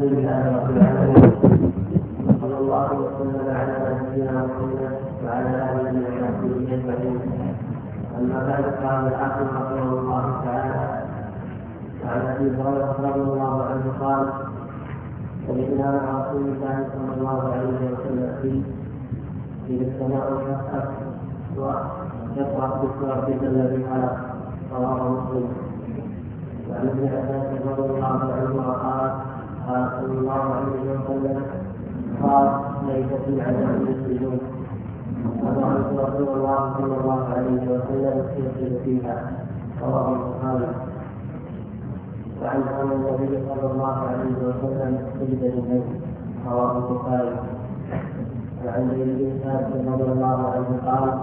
لله رب العالمين، صلى الله وسلم على نبينا محمد وعلى اله وصحبه اجمعين. اما بعد، قال الحافظ رحمه الله تعالى عن ابي هريره رضي الله عنه قال: سمعنا مع رسول الله صلى الله عليه وسلم في السماء والارض ويقرا باسم الذي خلق، رواه مسلم. وعن ابن عباس رضي الله عنه قال: قال صلى الله عليه وسلم: قال: ليس في عذاب السجود، ورأيت رسول الله صلى الله عليه وسلم يسجد فيها، رواه البخاري. وعن أن النبي صلى الله عليه وسلم سجد للبيت، رواه البخاري. وعن زيد بن ثابت رضي الله عنه قال: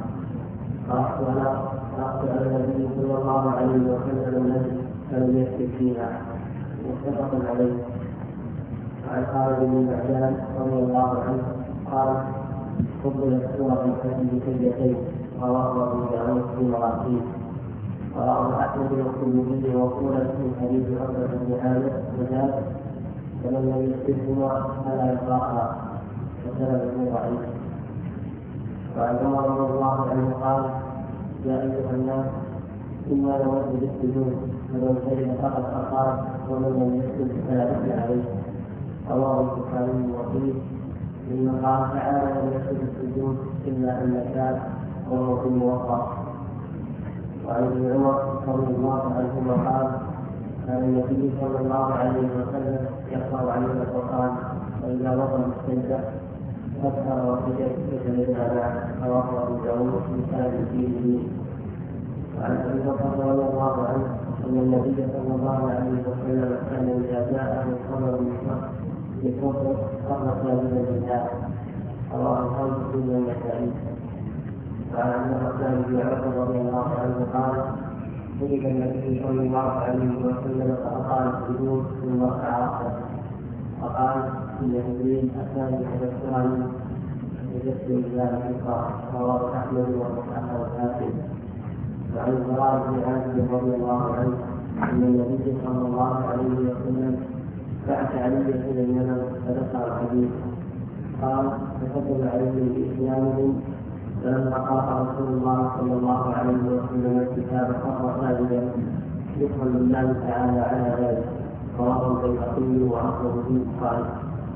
قرأت على النبي صلى الله عليه وسلم الذي لم يسجد فيها، متفق عليه. وعن خالد بن معدان رضي الله عنه قال: فضل السورة التي بكليتين، رواه أبو داود في مراسيل. رواه أحمد والترمذي وقولا في حديث عقبة بن عامر وزاد: فمن لم يسجدهما فلا يقرأها، وسلم ضعيف. وعن عمر رضي الله عنه قال: يا أيها الناس، إنا نود بالسجود، فمن سجد فقد أصاب، ومن لم يسجد فلا إثم عليه، رواه البخاري وفيه: إن الله تعالى لم يسجد السجود إلا أن شاء، وهو في الموقع. وعن ابن عمر رضي الله عنهما قال: كان النبي صلى الله عليه وسلم يقرأ علينا القرآن، فإذا وصل السجدة فكر وسجد معه، رواه أبو داود في كتاب فيه. وعن ابي بكر رضي الله عنه ان النبي صلى الله عليه وسلم كان اذا جاءه الخبر بكفر قرأ ساجدا لله، رواه الخمسة من النسائي. وعن الرحمن بن عوف رضي الله عنه قال: سجد النبي صلى الله عليه وسلم فأقام السجود ثم رفع رأسه وقال: إن جبريل أتاني فذكرني بجسد الله الكفار، رواه أحمد وصححه الحاكم. وعن البراء بن عازب رضي الله عنه ان النبي صلى الله عليه وسلم بعث عليا الى اليمن فذكر الحديث. قال: فكتب علي باسلامهم، فلما قرأ رسول الله صلى الله عليه وسلم الكتاب قرأ ساجدا شكرا لله تعالى على ذلك، رواه البيهقي واخرجه في البخاري.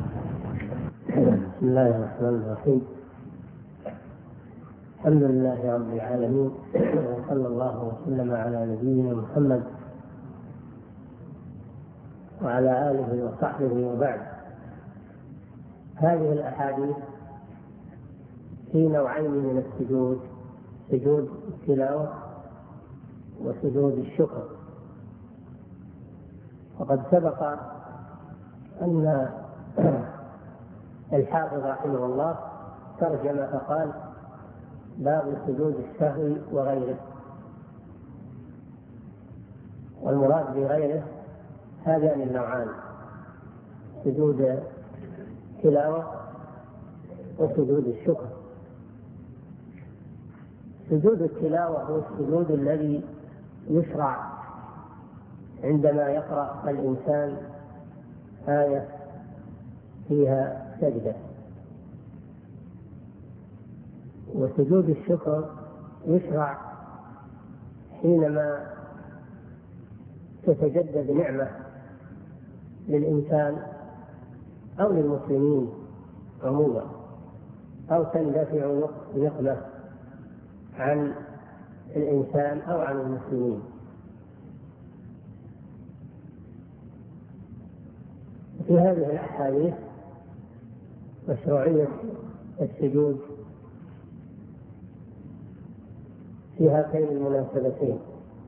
بسم الله الرحمن الرحيم. الحمد لله رب العالمين، وصلى الله وسلم على نبينا محمد وعلى آله وصحبه وبعد. هذه الأحاديث في نوعين من السجود: سجود التلاوة وسجود الشكر. وقد سبق أن الحافظ رحمه الله ترجم فقال: باب سجود السهو وغيره. والمراد بغيره هذان النوعان: سجود تلاوة وسجود الشكر. سجود التلاوة هو السجود الذي يشرع عندما يقرأ الإنسان آية فيها سجدة. وسجود الشكر يشرع حينما تتجدد نعمة للإنسان أو للمسلمين عموما، أو تندفع نقمة عن الإنسان أو عن المسلمين. في هذه الأحاديث مشروعية السجود في هاتين المناسبتين.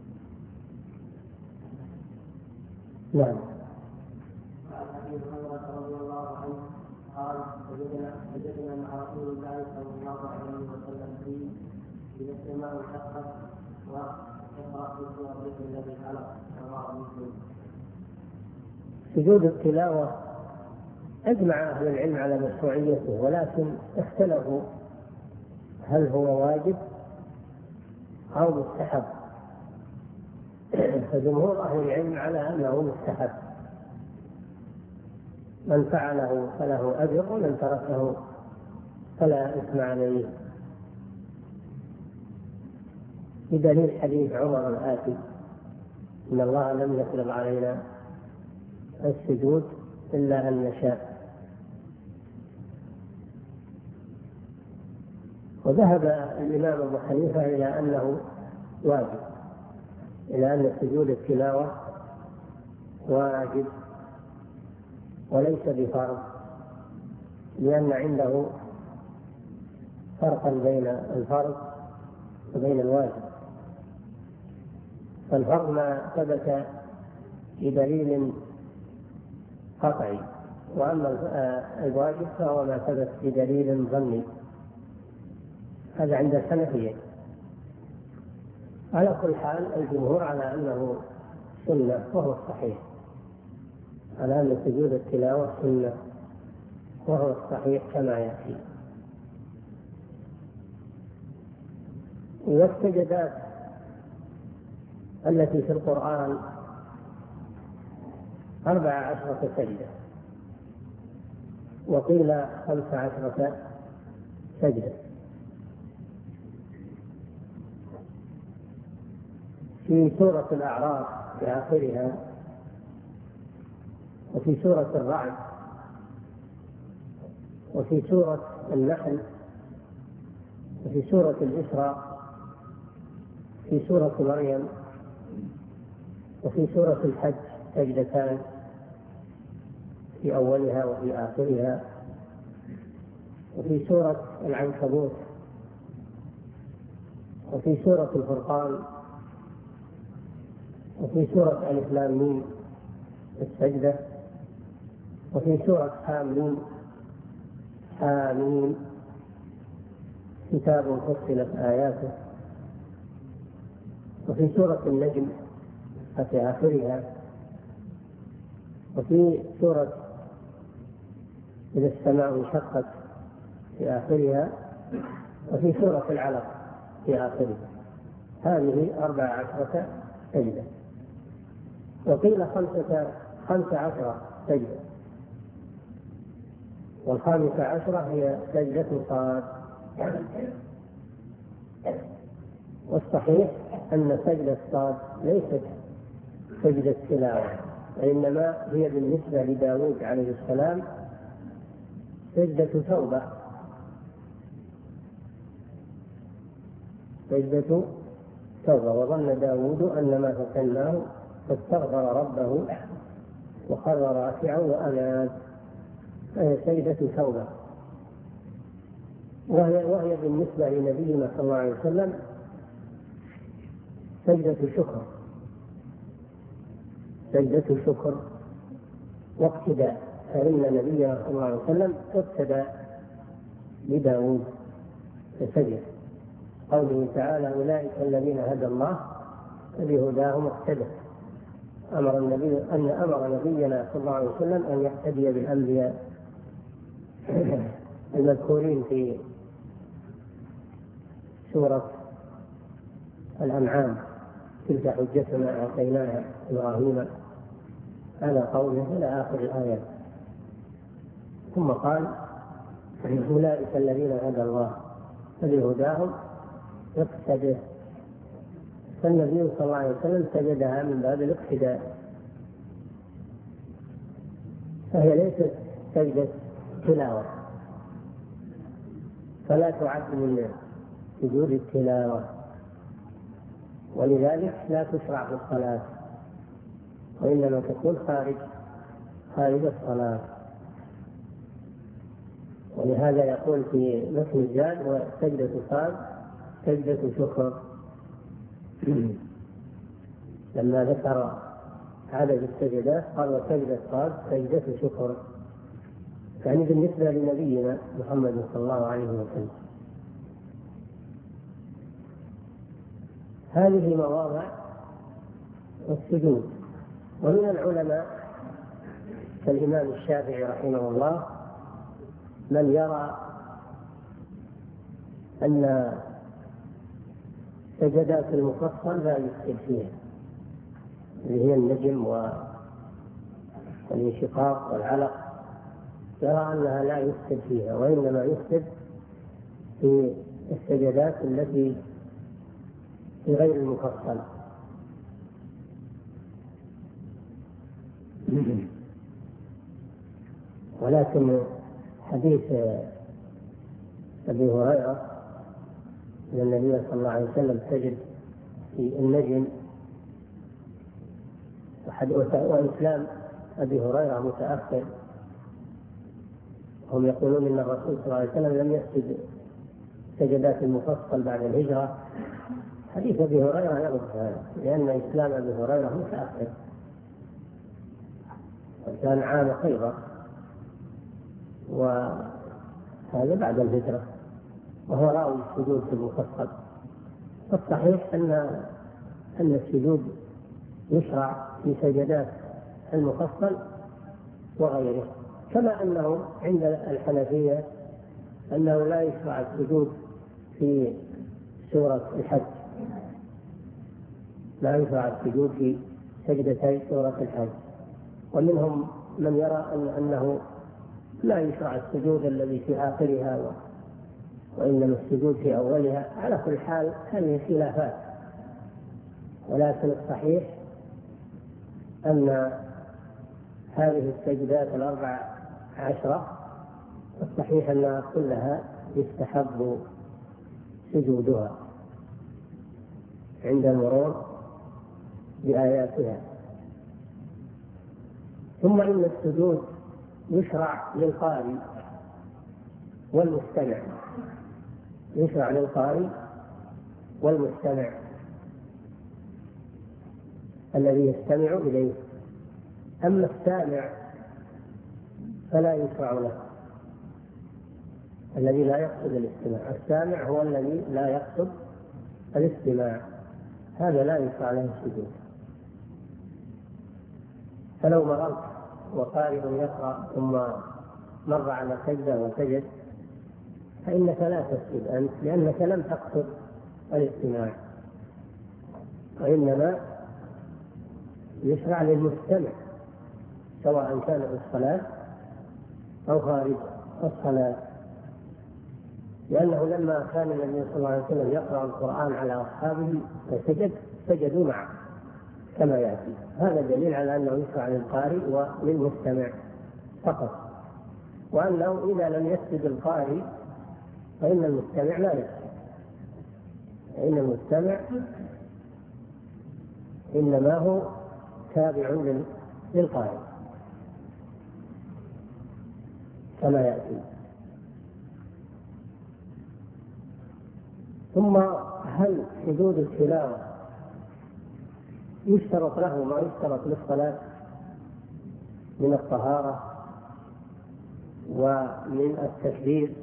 نعم. وعن ابي هريره رضي الله عنه قال: سجدنا مع رسول الله صلى الله عليه وسلم إذا السماء انشقت ويقرأ باسم ربك الذي خلق، رواه مسلم. سجود التلاوة أجمع أهل العلم على مشروعيته، ولكن اختلفوا هل هو واجب أو مستحب. فجمهور أهل العلم على أنه مستحب، من فعله فله أجر ومن تركه فلا إثم عليه، بدليل حديث عمر الآتي: إن الله لم يفرض علينا السجود إلا أن نشاء. وذهب الإمام أبو حنيفة إلى أنه واجب، إلى أن سجود التلاوة واجب وليس بفرض، لأن عنده فرقا بين الفرض وبين الواجب. فالفرض ما ثبت بدليل قطعي، وأما الواجب فهو ما ثبت بدليل ظني. هذا عند الحنفية. على كل حال الجمهور على أنه سنة، وهو الصحيح، على أن سجود التلاوة سنة، وهو الصحيح كما يأتي. والسجدات التي في القرآن 14 سجدة، وقيل 15 سجدة. في سورة الأعراف في آخرها، وفي سورة الرعد، وفي سورة النحل، وفي سورة الإسراء، في سورة مريم، وفي سورة الحج سجدتان في أولها وفي آخرها، وفي سورة العنكبوت، وفي سورة الفرقان، وفي سورة ألف لام ميم السجدة، وفي سورة حاميم كتاب فصلت آياته، وفي سورة النجم في آخرها، وفي سورة إذا السماء انشقت في آخرها، وفي سورة العلق في آخرها. هذه 14 سجدة. وقيل 15 سجدة، وال15 هي سجدة صاد. والصحيح أن سجدة صاد ليست سجدة تلاوة، وإنما هي بالنسبة لداود عليه السلام سجدة توبة، سجدة توبة. وظن داود أن ما فتناه فاستغفر ربه وخر راكعا وأناب، فهي سجدة توبة. وهي بالنسبة لنبينا صلى الله عليه وسلم سجدة شكر، سجدة شكر واقتداء، فإن نبينا صلى الله عليه وسلم اقتدى بداود فسجد. قوله تعالى: أولئك الذين هدى الله فبهداهم اقتدى. أمر نبينا صلى الله عليه وسلم أن يقتدي بالأنبياء المذكورين في سورة الأنعام: تلك حجتنا آتيناها إبراهيم على قوله إلى آخر الآيات. ثم قال: أولئك الذين هدى الله فبهداهم اقتدى. فالنبي صلى الله عليه وسلم سجدها من باب الاقتداء، فهي ليست سجدة تلاوة، فلا تعد من سجود التلاوة، ولذلك لا تشرع في الصلاة، وإنما تكون خارج الصلاة. ولهذا يقول في متن الزاد: وسجدة صاد سجدة شكر، لما ذكر عدد السجدات قال: وسجدة صاد سجدة شكر، يعني بالنسبة لنبينا محمد صلى الله عليه وسلم. هذه مواضع السجود. ومن العلماء كالإمام الشافعي رحمه الله من يرى أن سجدات المفصل لا يسجد فيها، اللي هي النجم والانشقاق والعلق، يرى أنها لا يفسد فيها، وإنما يفسد في السجدات التي في غير المفصل. ولكن حديث أبي هريرة أن النبي صلى الله عليه وسلم سجد في النجم، وإسلام أبي هريرة متأخر، هم يقولون إن الرسول صلى الله عليه وسلم لم يسجد سجدات المفصل بعد الهجرة. حديث أبي هريرة يرد هذا، لأن إسلام أبي هريرة متأخر، وكان عام خيبر، وهذا بعد الهجرة، وهو راوي السجود في المفصل. فالصحيح أن السجود يشرع في سجدات المفصل وغيره، كما أنه عند الحنفية أنه لا يشرع السجود في سورة الحج، لا يشرع السجود في سجدتي سورة الحج. ومنهم من يرى أنه لا يشرع السجود الذي في آخرها وإنما السجود في أولها. على كل حال هذه خلافات، ولكن الصحيح أن هذه السجدات 14 الصحيح أنها كلها يستحب سجودها عند المرور بآياتها. ثم إن السجود يشرع للقارئ والمستمع، يشرع للقارئ والمستمع الذي يستمع إليه. أما السامع فلا يشرع له، الذي لا يقصد الاستماع. السامع هو الذي لا يقصد الاستماع، هذا لا يشرع له السجود. فلو مررت وقارئ يقرأ ثم مر على سجدة وسجد فإنك لا تسجد أنت، لأنك لم تقصد الاستماع، وإنما يشرع للمستمع سواء كان في الصلاة أو خارج الصلاة. لأنه لما كان النبي صلى الله عليه وسلم يقرأ القرآن على أصحابه فسجد، سجدوا معه كما يأتي. هذا دليل على أنه يشرع للقارئ وللمستمع فقط، وأنه إذا لم يسجد القارئ فإن المستمع لا يسجد، فإن المستمع إنما هو تابع للقارئ كما يأتي. ثم هل سجود التلاوة يشترط له ما يشترط للصلاة من الطهارة ومن التكبير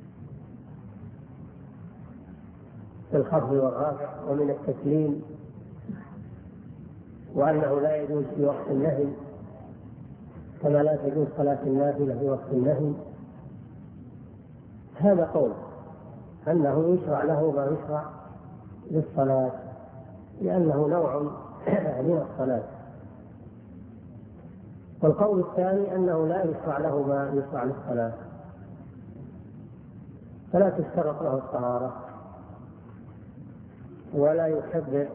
في الخفض والرفع ومن التسليم، وأنه لا يجوز في وقت النهي كما لا تجوز صلاة النافلة في وقت النهي؟ هذا قول أنه يشرع له ما يشرع للصلاة، لأنه نوع من الصلاة. والقول الثاني أنه لا يشرع له ما يشرع للصلاة، فلا تشترط له الطهارة ولا يكبر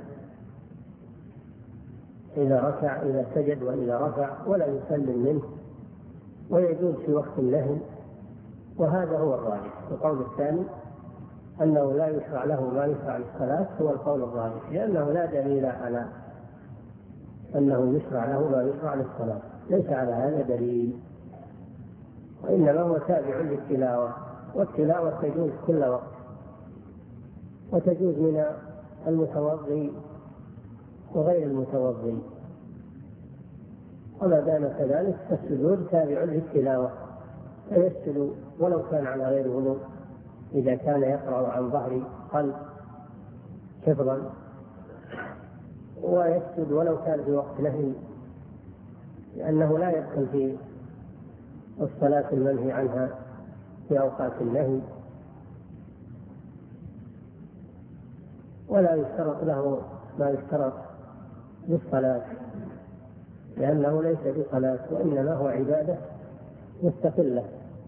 إذا ركع، إذا سجد وإذا رفع، ولا يسلم منه، ويجوز في وقت النهي. وهذا هو الراجح. القول الثاني أنه لا يشرع له ما يشرع للصلاة هو القول الراجح، لأنه لا دليل على أنه يشرع له ما يشرع للصلاة، ليس على هذا دليل، وإنما هو تابع للتلاوة، والتلاوة تجوز كل وقت، وتجوز من المتوضي وغير المتوضي. وما دام كذلك فالسجود تابع للتلاوة، فيسجد ولو كان على غير وضوء إذا كان يقرأ عن ظهر قلب حفظا، ويسجد ولو كان في وقت نهي، لأنه لا يدخل في الصلاة المنهي عنها في أوقات النهي. ولا يشترط له ما يشترط للصلاة، لأنه ليس بصلاة وإنما هو عبادة مستقلة.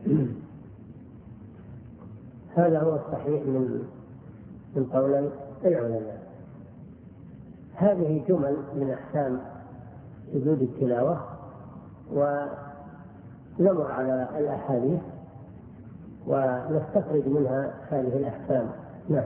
هذا هو الصحيح من قول العلماء. هذه جمل من أحكام سجود التلاوة، ونمر على الأحاديث ونستخرج منها هذه الأحكام. نعم.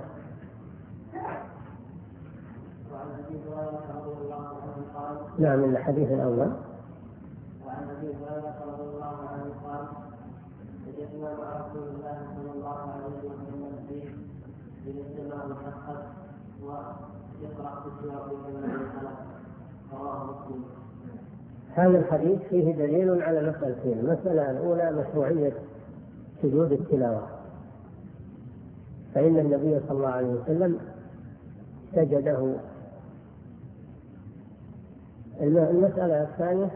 نعم، من الحديث الأول. وعن ابي هريره رضي الله عنه قال: سجدنا مع رسول الله صلى الله عليه وسلم في السماء الحق ويقرا باسم ربك الذي خلق. رواه مسلم. هذا الحديث فيه دليل على مسألتين. المسألة الأولى مشروعية سجود التلاوة، فإن النبي صلى الله عليه وسلم سجده. المسألة الثانية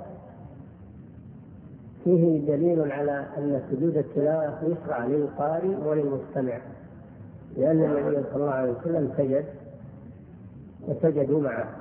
فيه دليل على أن سجود التلاوة يشرع للقارئ وللمستمع، لأن النبي صلى الله عليه وسلم سجد وسجدوا معه.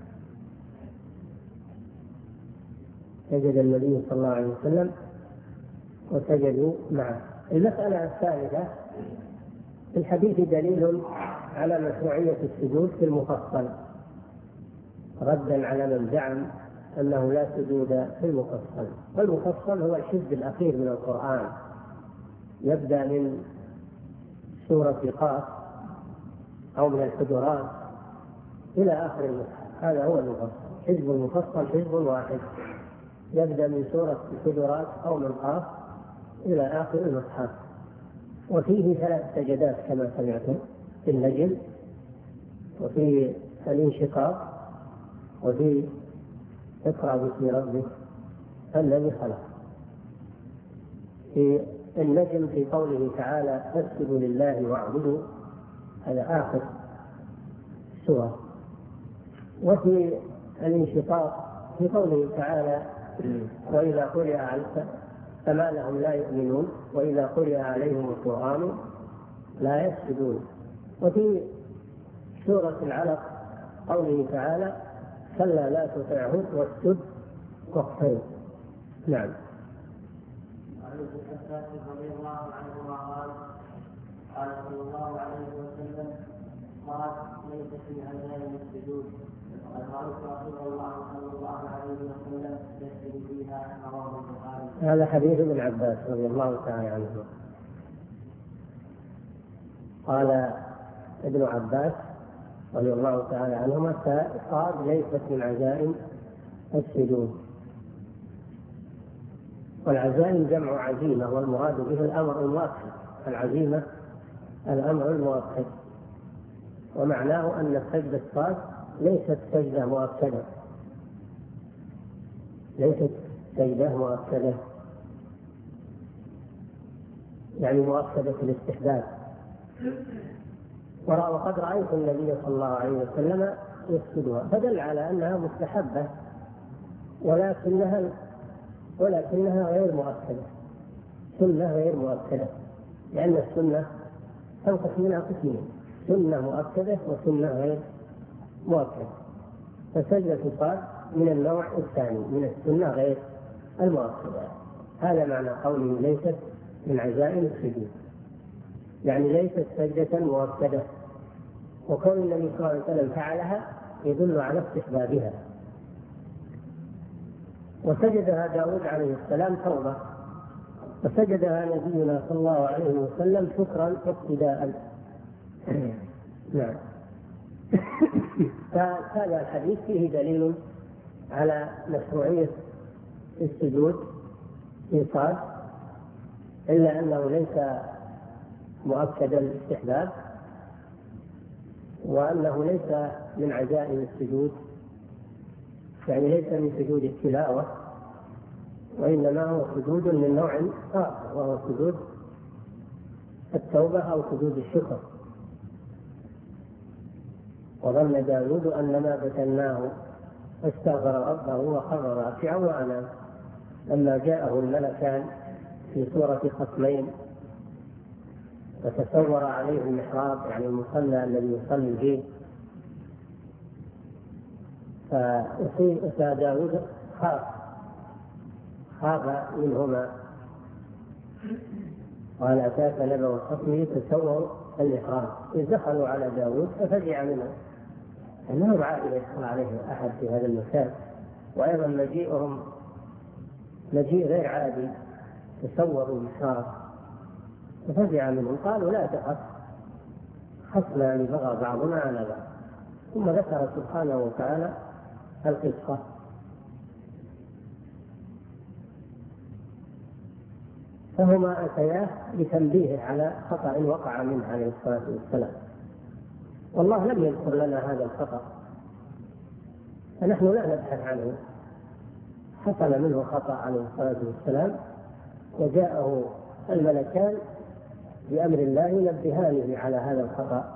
سجد النبي صلى الله عليه وسلم وسجدوا معه. المسألة الثالثة في الحديث دليل على مشروعية السجود في المفصل، ردا على من زعم أنه لا سجود في المفصل. والمفصل هو الحزب الأخير من القرآن، يبدأ من سورة قاف أو من الحجرات إلى آخر المصحف. هذا هو المفصل. حزب المفصل حزب واحد يبدأ من سورة الحجرات أو من قاف إلى آخر المصحف، وفيه 3 سجدات كما سمعتم: في النجم، وفي الانشقاق، وفي اقرأ باسم ربك الذي خلق. في النجم في قوله تعالى: فاسجدوا لله واعبدوا، هذا آخر سورة. وفي الانشقاق في قوله تعالى: وإذا قرئ عليهم فما لهم لا يؤمنون وإذا قرئ عليهم القرآن لا يسجدون. وفي سورة العلق قوله تعالى: كلا لا تطعه واسجد واقترب. نعم. عن ابن عباس رضي الله عنهما قال: قال صلى الله عليه وسلم: قال ليس في عزائم السجود، وقد رأيت رسول الله صلى الله عليه وسلم يسجد فيها. رواه البخاري. هذا حديث ابن عباس رضي الله تعالى عنه. قال ابن عباس رضي الله تعالى عنهما: قال ليست من عزائم السجود. والعزائم جمع عزيمة، والمراد به الأمر المؤكد. العزيمة الأمر المؤكد، ومعناه أن السجدة الصاد ليست سجدة مؤكدة، ليست سجدة مؤكدة، يعني مؤكدة الاستحباب. وقد رأيت النبي صلى الله عليه وسلم يسجدها، فدل على أنها مستحبة، ولكنها غير مؤكدة، سنة غير مؤكدة، لأن السنة تنقسم منها قسمين: سنة مؤكدة وسنة غير مؤكدة. فسجدة الصاد من النوع الثاني من السنة غير المؤكدة. هذا معنى قوله ليست من عزائم السجود، يعني ليست سجدة مؤكدة. وكون النبي صلى الله عليه وسلم فعلها يدل على استحبابها. وسجدها داود عليه السلام توبة، وسجدها نبينا صلى الله عليه وسلم شكرا اقتداء. نعم. فهذا الحديث فيه دليل على مشروعية السجود في صاد، إلا أنه ليس مؤكد الاستحباب، وأنه ليس من عزائم السجود، يعني ليس من سجود التلاوة، وإنما هو سجود من نوع آخر، وهو سجود التوبة أو سجود الشكر. وظن داود أنما فتناه فاستغفر ربه وخر راكعا وأناب. لما جاءه الملكان في سورة خصمين وتصور عليه المحراب، يعني المصلى الذي يصلي فيه، فداود خاف منهما وهل أتاك نبأ الخصم تسوروا الإحرام إذ دخلوا على داود ففزع منه أنه عائد يدخل عليه أحد في هذا المكان، وأيضا مجيئهم مجيء غير عادي، تصوروا الإحرام ففزع منهم. قالوا لا تخف، خصمان بغى بعضنا على بعض. ثم ذكر سبحانه وتعالى القصة. فهما أتياه لتنبيه على خطأ وقع منه عليه الصلاة والسلام، والله لم يذكر لنا هذا الخطأ، فنحن لا نبحث عنه. حصل منه خطأ عليه الصلاة والسلام، وجاءه الملكان بأمر الله ينبهانه على هذا الخطأ،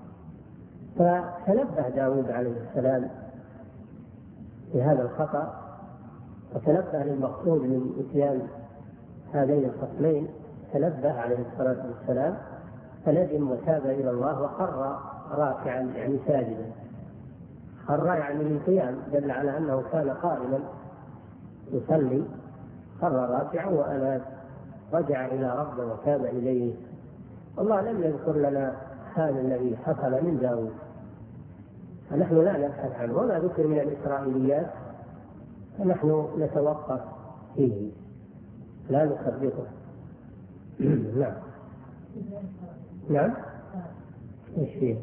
فتنبه داود عليه السلام بهذا الخطأ، وتنبه للمقصود من إتيان هذين الخصمين، تنبه عليه الصلاة والسلام فندم وتاب إلى الله وخر راكعا يعني ساجدا. خر يعني من قيام، دل على أنه كان قائما يصلي، خر راكعا وأناب، رجع إلى ربه وتاب إليه. الله لم يذكر لنا هذا الذي حصل من داود، فنحن لا نبحث عنه، وما ذكر من الإسرائيليات فنحن نتوقف فيه لا نصدقه. نعم نعم. ايش فيه؟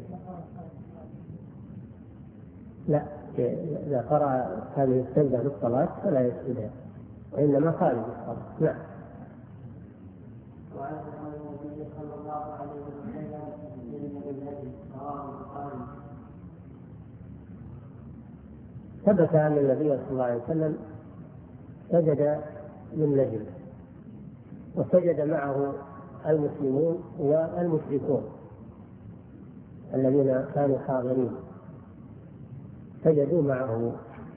لا، إذا قرأ هذه السجدة في الصلاة فلا يسجدها، وإنما خارج الصلاة. نعم. وعن النبي صلى الله عليه وسلم ثبت أن النبي صلى الله عليه وسلم سجد للنجم، وسجد معه المسلمون والمشركون الذين كانوا حاضرين، سجدوا معه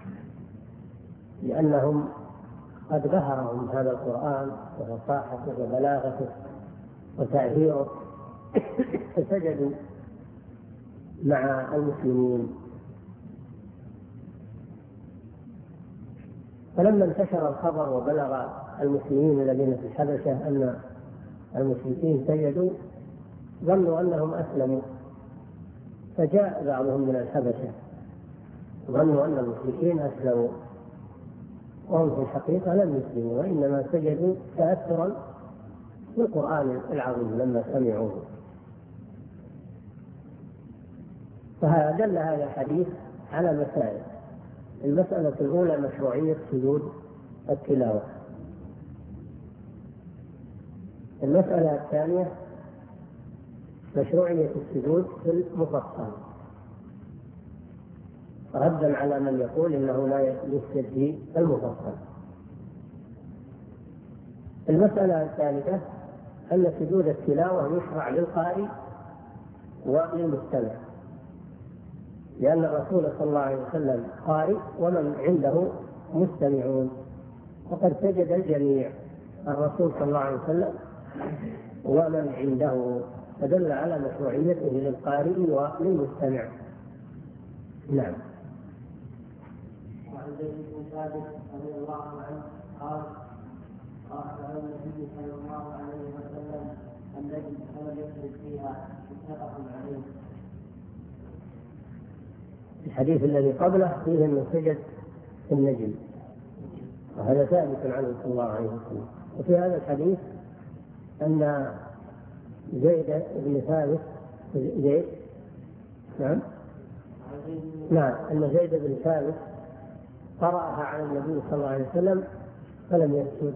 لأنهم قد بهرهم هذا القرآن وفصاحته وبلاغته وتأثيره، فسجدوا مع المسلمين. فلما انتشر الخبر وبلغ المسلمين الذين في الحبشة أن المشركين سجدوا ظنوا أنهم أسلموا، فجاء بعضهم من الحبشة ظنوا أن المشركين أسلموا، وهم في الحقيقة لم يسلموا، وإنما سجدوا تأثرا بالقرآن العظيم لما سمعوه. فدل هذا الحديث على مسائل. المسألة الأولى مشروعية سجود التلاوة. المسألة الثانية مشروعية السجود في المفصل، ردا على من يقول إنه لا يسجد في المفصل. المسألة الثالثة أن سجود التلاوة يشرع للقارئ وللمستمع، لأن الرسول صلى الله عليه وسلم قارئ ومن عنده مستمعون، وقد سجد الجميع، الرسول صلى الله عليه وسلم ومن عنده، فدل على مشروعيته للقارئ وللمستمع. نعم. وعن زيد بن ثابت رضي الله عنه قال قال النبي صلى الله عليه وسلم الذي لم يسجد فيها متفق عليه. الحديث الذي قبله فيه من سجد في النجم، وهذا ثابت عنه صلى الله عليه وسلم. وفي هذا الحديث أن زيد بن ثابت أن زيد بن ثابت قرأها على النبي صلى الله عليه وسلم فلم يسجد.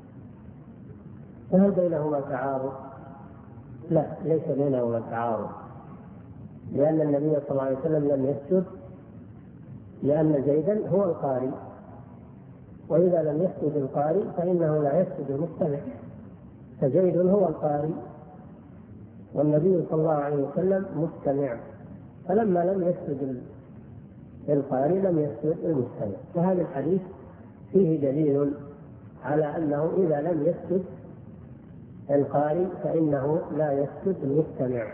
فهل بينهما تعارض؟ لا، ليس بينهما تعارض، لأن النبي صلى الله عليه وسلم لم يسجد لأن زيدا هو القارئ، وإذا لم يسجد القارئ فإنه لا يسجد المستمع، فزيد هو القارئ والنبي صلى الله عليه وسلم مستمع، فلما لم يسجد القارئ لم يسجد المستمع. وهذا الحديث فيه دليل على أنه إذا لم يسجد القارئ فإنه لا يسجد المستمع.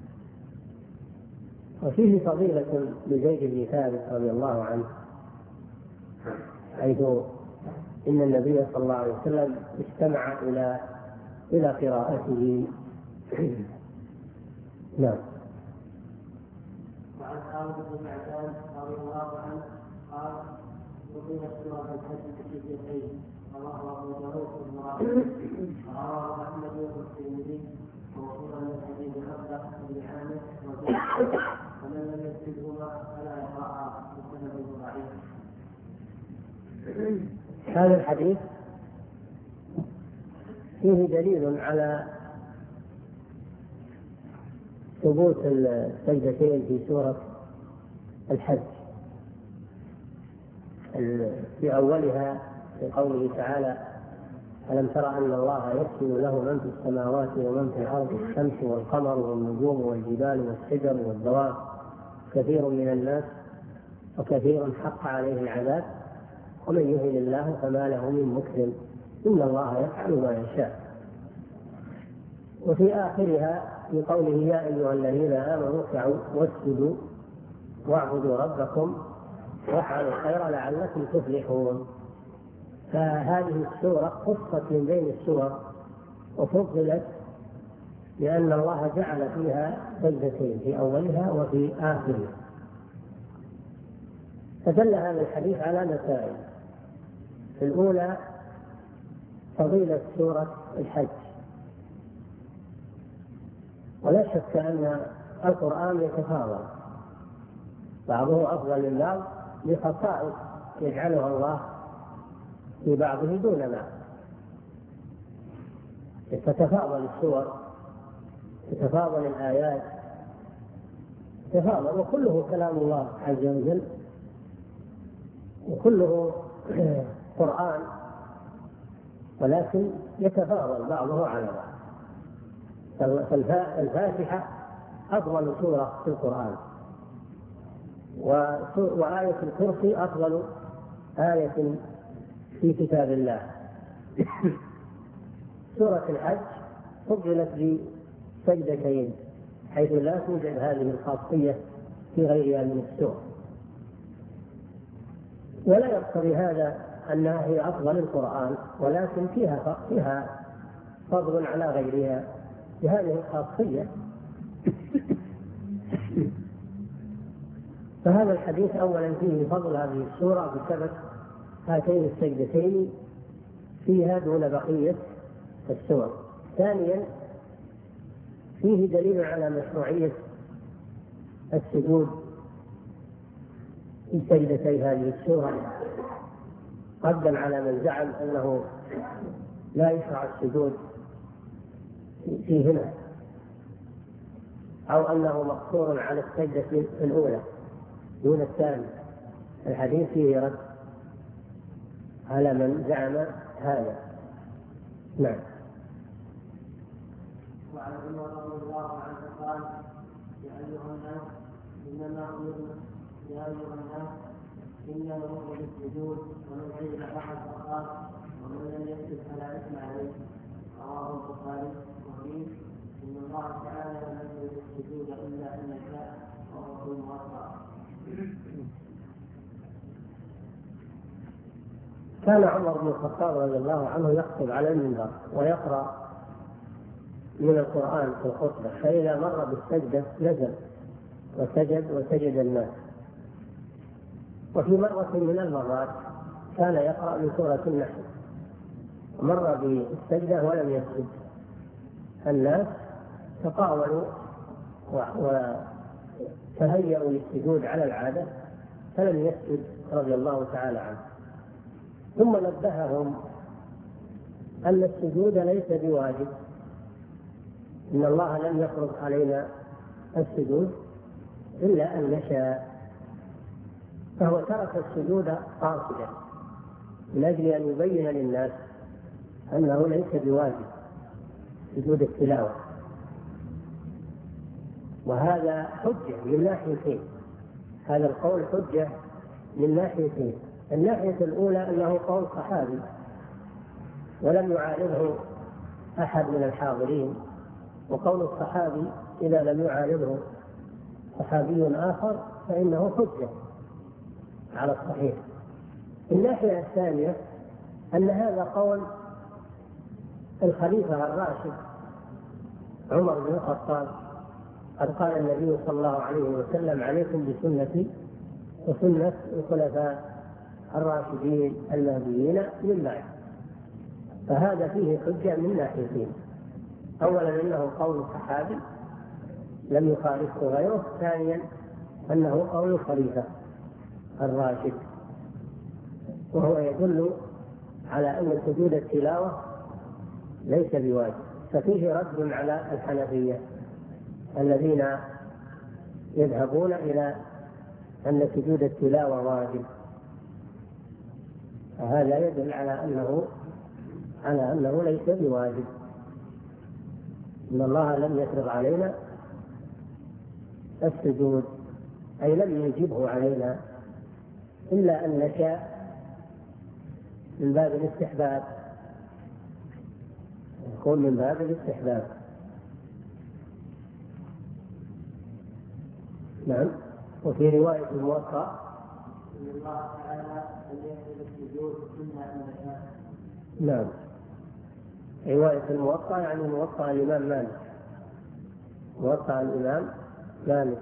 وفيه فضيلة لزيد بن ثابت رضي الله عنه، حيث إن النبي صلى الله عليه وسلم استمع إلى إلى قراءته. نعم. وعن خالد بن معدان رضي الله عنه قال: أقيمت سورة الحج بشدتين، رواه أبو داود ورواه أحمد والترمذي موصولا من حديث عبده بن عامر ومن لم يسجدهما فلا يقرأها بسبب ضعيف. هذا الحديث فيه دليل على ثبوت السجدتين في سورة الحج. في أولها في قوله تعالى: ألم تر أن الله يسجد له من في السماوات ومن في الأرض الشمس والقمر والنجوم والجبال والشجر والدواب كثير من الناس وكثير حق عليه العذاب ومن يهن الله فما له من مكرم إن الله يفعل ما يشاء. وفي آخرها في قوله: يا أيها الذين آمنوا اركعوا واسجدوا واعبدوا ربكم وافعلوا الخير لعلكم تفلحون. فهذه السورة خصت من بين السور وفضلت لأن الله جعل فيها سجدتين في أولها وفي آخرها. فدل هذا الحديث على مسائل. الأولى فضيلة سورة الحج، ولا شك أن القرآن يتفاضل، بعضه أفضل من بعض لخصائص يجعلها الله في بعضه دون بعض. تتفاضل السور، تتفاضل الآيات، تتفاضل، وكله كلام الله عز وجل وكله قرآن، ولكن يتفاضل بعضه على بعض. فالفاتحة أفضل سورة في القرآن، وآية الكرسي أفضل آية في كتاب الله. سورة الحج فضلت بسجدتين حيث لا توجد هذه الخاصية في غيرها من السور، ولا يقتضي هذا أنها هي أفضل القرآن، ولكن فيها فضل على غيرها بهذه الخاصية. فهذا الحديث أولا فيه فضل هذه السورة بسبب هاتين السجدتين فيها دون بقية السور. ثانيا فيه دليل على مشروعية السجود في سجدتي هذه السورة، ردا على من زعم أنه لا يشرع السجود فيهما أو أنه مقصور على السجدة الأولى دون الثانية. الحديث فيه رد على من زعم هذا. نعم. وعن عمر رضي الله عنه قال: يا أيها الناس إنما أمرنا بالسجود ومن سجد فقد فقال ومن لم يسجد فلا إثم عليه. رواه البخاري. وفيه: إن الله تعالى لم يرد السجود إلا أن يشاء وهو موفق. كان عمر بن الخطاب رضي الله عنه يخطب على المنبر ويقرأ من القرآن في الخطبة، فإذا مر بالسجدة نزل وسجد الناس. وفي مرة من المرات كان يقرأ من سورة النحل، مر بالسجدة ولم يسجد، الناس تطاولوا وتهيأوا للسجود على العادة فلم يسجد رضي الله تعالى عنه. ثم نبههم أن السجود ليس بواجب، إن الله لم يفرض علينا السجود إلا أن نشاء، فهو ترك السجود قاصدا من أجل أن يبين للناس أنه ليس بواجب سجود التلاوة. وهذا حجة من ناحيتين، هذا القول حجة من ناحيتين. الناحية الأولى أنه قول صحابي ولم يعارضه أحد من الحاضرين، وقول الصحابي إذا لم يعارضه صحابي آخر فإنه حجة على الصحيح. الناحية الثانية أن هذا قول الخليفة الراشد عمر بن الخطاب قد قال النبي صلى الله عليه وسلم: عليكم بسنتي وسنة الخلفاء الراشدين المهديين من بعد. فهذا فيه حجة من ناحيتين: أولا أنه قول صحابي لم يخالفه غيره، ثانيا أنه قول الخليفة الراشد، وهو يدل على أن سجود التلاوة ليس بواجب. ففيه رد على الحنفية الذين يذهبون إلى أن سجود التلاوة واجب، فهذا يدل على أنه ليس بواجب. إن الله لم يفرض علينا السجود، أي لم يجبه علينا، إلا أن نشاء من باب الاستحباب، يكون من باب الاستحباب. نعم. وفي رواية الموطأ: إن الله تعالى لم يفرض السجود إلا أن نشاء. نعم. رواية الموطأ يعني موطأ الإمام مالك، موطأ الإمام مالك.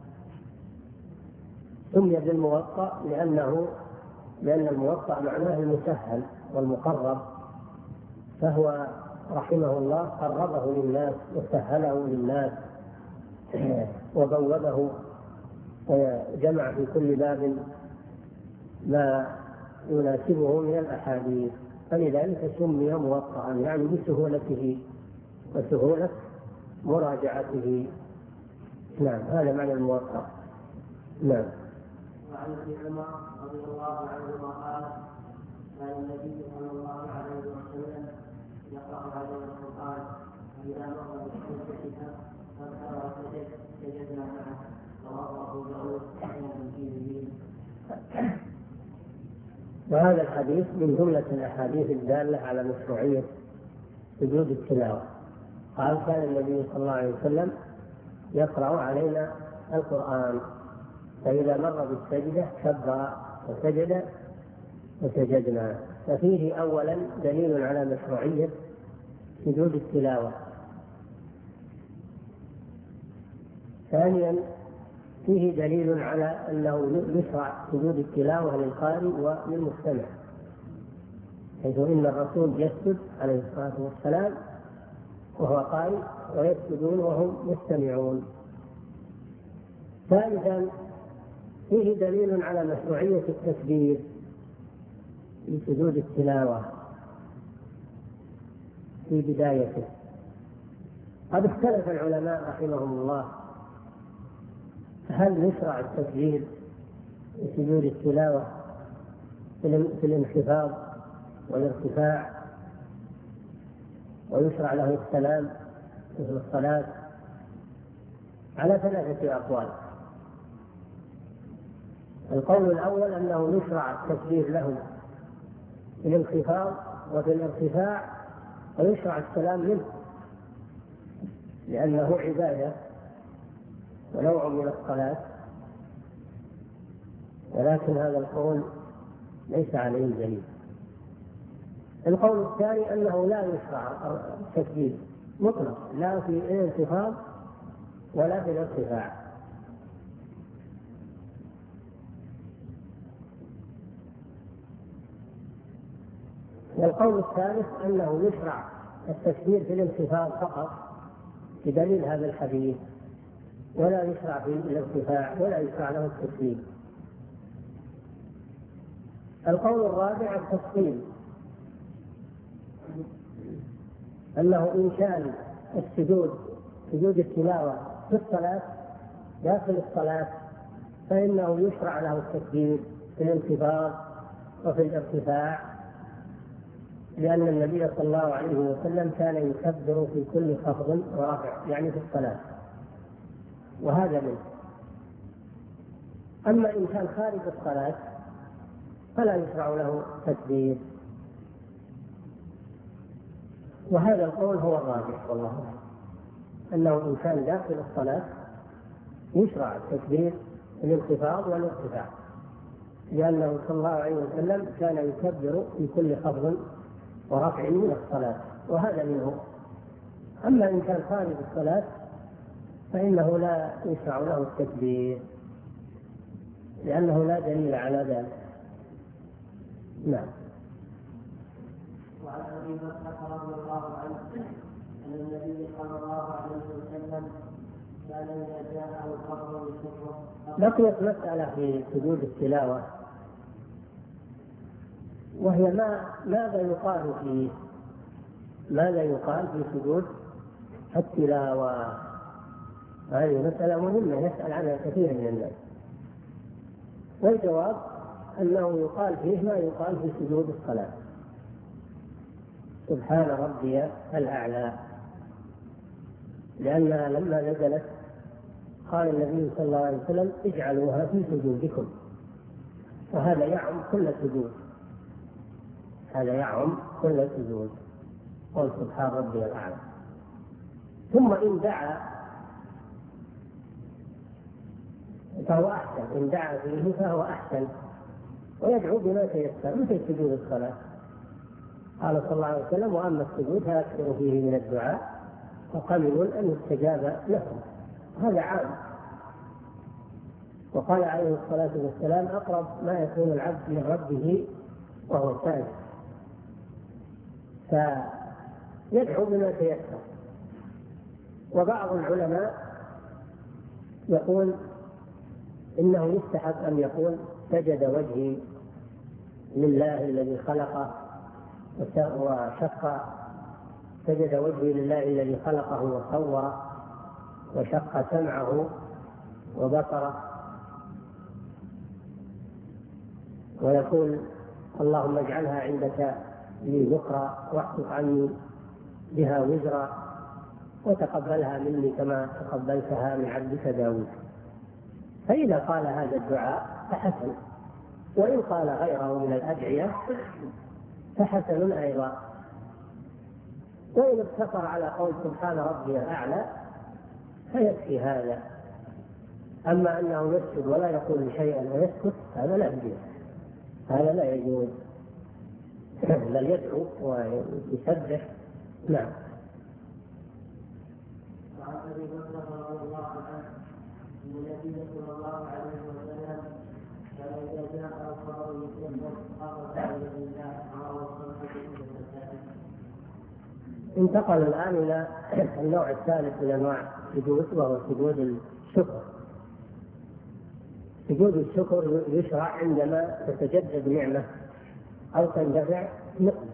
سمي بالموطأ لأن الموطأ معناه المسهل والمقرب، فهو رحمه الله قربه للناس وسهله للناس وبوبه وجمع في كل باب ما يناسبه من الأحاديث، فلذلك سمي موطأ، يعني بسهولته وسهولة مراجعته. نعم، هذا معنى الموطأ. نعم. وعن ابن عمر رضي الله عنهما قال: كان النبي صلى الله عليه وسلم يقرأ علينا القرآن، فإذا مر بالسجدة فاركع وسجد سجدنا معه. رواه أبو داود والترمذي. وهذا الحديث من جملة الأحاديث الدالة على مشروعية سجود التلاوة. قال: كان النبي صلى الله عليه وسلم يقرأ علينا القرآن، فإذا مر بالسجدة كبر وسجد وسجدنا. ففيه أولا دليل على مشروعية سجود التلاوة. ثانيا فيه دليل على أنه يشرع سجود التلاوة للقارئ وللمستمع، حيث إن الرسول يسجد عليه الصلاة والسلام وهو قارئ، ويسجدون وهم مستمعون. ثالثا فيه دليل على مشروعية التكبير في سجود التلاوة في بدايته. قد اختلف العلماء رحمهم الله هل يشرع التكبير في سجود التلاوة في الانخفاض والارتفاع، ويشرع له السلام مثل الصلاة، على ثلاثة أقوال. القول الأول أنه يشرع التكبير له في الانخفاض وفي الارتفاع، ويشرع السلام منه لأنه عبادة ونوع من الصلاة، ولكن هذا القول ليس عليه دليل. القول الثاني أنه لا يشرع التكبير مطلق، لا في الانخفاض ولا في الارتفاع. والقول الثالث أنه يشرع التكبير في الانخفاض فقط بدليل هذا الحديث، ولا يشرع في الارتفاع ولا يشرع له التكبير. القول الرابع التفصيل، أنه إن كان سجود التلاوة في الصلاة داخل الصلاة فإنه يشرع له التكبير في الانخفاض وفي الارتفاع، لأن النبي صلى الله عليه وسلم كان يكبر في كل خفض ورفع، يعني في الصلاة، وهذا منه. أما إن كان خارج الصلاة فلا يشرع له تكبير، وهذا القول هو الراجح والله أعلم، أنه إن كان داخل الصلاة يشرع التكبير في الانخفاض والارتفاع، لأنه صلى الله عليه وسلم كان يكبر في كل خفض ورفع من الصلاة. وهذا منه. أما إن كان خارج الصلاة فإنه لا يشرع له التكبير لأنه لا دليل على ذلك. نعم. وعن ابي بكر رضي الله عنه ان النبي صلى الله عليه وسلم كان اذا جاءه الخبر بشكره. بقيت مسألة في سجود التلاوة، وهي ماذا يقال في سجود التلاوة. هذه مسألة مهمة يسأل عنها كثير من الناس، والجواب أنه يقال فيه ما يقال في سجود الصلاة: سبحان ربي الأعلى، لأنها لما نزلت قال النبي صلى الله عليه وسلم: اجعلوها في سجودكم، وهذا يعم كل سجود، هذا يعم كل سجود، قل سبحان ربي الأعلى. ثم إن دعا فهو أحسن، إن دعا فيه فهو أحسن، ويدعو بما تيسر مثل سجود الصلاة. قال صلى الله عليه وسلم: وأما السجود فأكثر فيه من الدعاء فقبلوا أن يستجاب لكم. هذا عام. وقال عليه الصلاة والسلام: أقرب ما يكون العبد من ربه وهو ساجد، فيدعو بما تيسر. وبعض العلماء يقول إنه يستحب أن يقول: سجد وجهي لله الذي خلقه وشق، سجد وجهي لله الذي خلقه وصوره وشق سمعه وبصره، ويقول: اللهم اجعلها عندك لي ذكرى واحفظ عني بها وزرا وتقبلها مني كما تقبلتها من عبدك داود. فإذا قال هذا الدعاء فحسن، وإن قال غيره من الأدعية فحسن أيضا. وإن اقتصر على قول سبحان ربي الأعلى فيكفي هذا. أما أنه يسجد ولا يقول شيئا ويسكت هذا لا يجوز، هذا لا يجوز، بل يدعو ويسبح. نعم. وعن ابي بكر رضي الله عنه ان النبي صلى الله عليه وسلم كان اذا جاء الخبر يسبح قال تعالى لله رواه الخمسه. انتقل الآن إلى النوع الثالث من أنواع السجود، وهو سجود الشكر. سجود الشكر يشرع عندما تتجدد نعمة أو تندفع نقمة.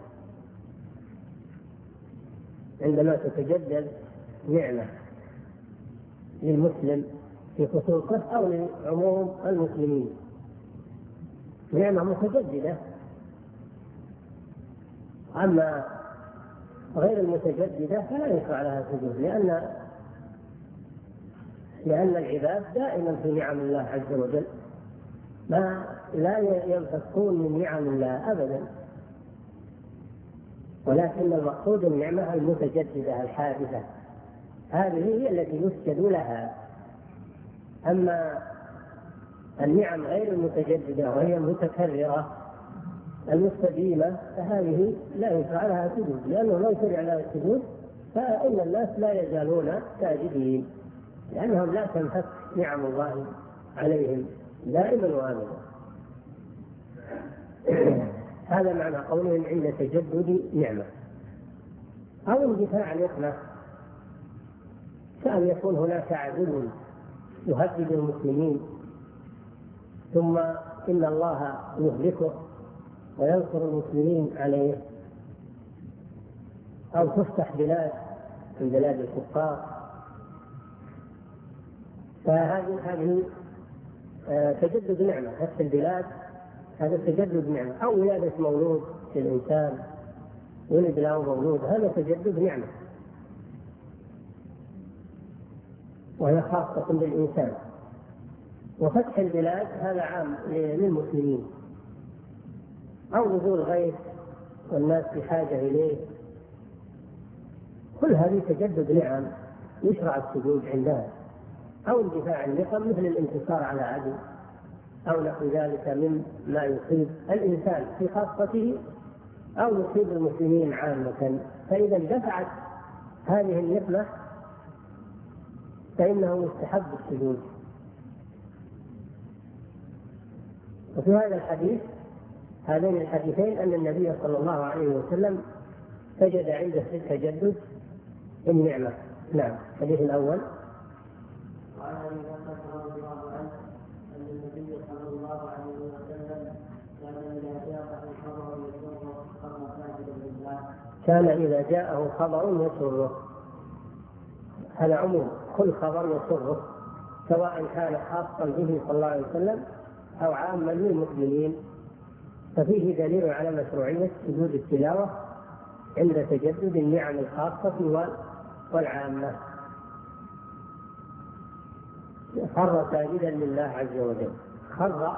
عندما تتجدد نعمة للمسلم في خصوصه أو لعموم المسلمين، نعمة متجددة. أما غير المتجددة فلا يشرع لها سجود، لأن العباد دائما في نعم الله عز وجل، لا ينفكون من نعم الله أبدا، ولكن المقصود النعمة المتجددة الحادثة، هذه هي التي يسجد لها. أما النعم غير المتجددة وهي المتكررة المستديمة فهذه لا يشرع لها سجود، لأنه لو شرع لها السجود فإن الناس لا يزالون ساجدين، لأنهم لا تنفك نعم الله عليهم دائما وابدا. هذا معنى قولهم عند تجدد نعمة أو اندفاع نقمة، كأن يكون هناك عدو يهدد المسلمين ثم إن الله يهلكه وينصر المسلمين عليه، أو تفتح بلاد من بلاد الكفار، فهذه تجدد نعمة. فتح البلاد هذا تجدد نعمة، أو ولادة مولود للإنسان ولد له مولود، هذا تجدد نعمة وهي خاصة بالإنسان. وفتح البلاد هذا عام للمسلمين، أو نزول غيث والناس بحاجة إليه، كل هذه تجدد نعم يشرع السجود عندها، أو اندفاع النقم مثل الانتصار على عدو أو نحو ذلك مما يصيب الإنسان في خاصته أو يصيب المسلمين عامة، فإذا دفعت هذه النقمة فإنه يستحب السجود. وفي هذا الحديث هذين الحديثين أن النبي صلى الله عليه وسلم سجد عند تجدد النعمة. نعم. الحديث الأول وعن ابي بكر رضي الله عنه ان النبي صلى الله عليه وسلم كان إذا جاءه خبر يسره. هذا عموم، كل خبر يسره سواء كان خاصا به صلى الله عليه وسلم أو عاما للمؤمنين، ففيه دليل على مشروعية سجود التلاوة عند تجدد النعم الخاصة والعامة. خر ساجدا لله عز وجل. خر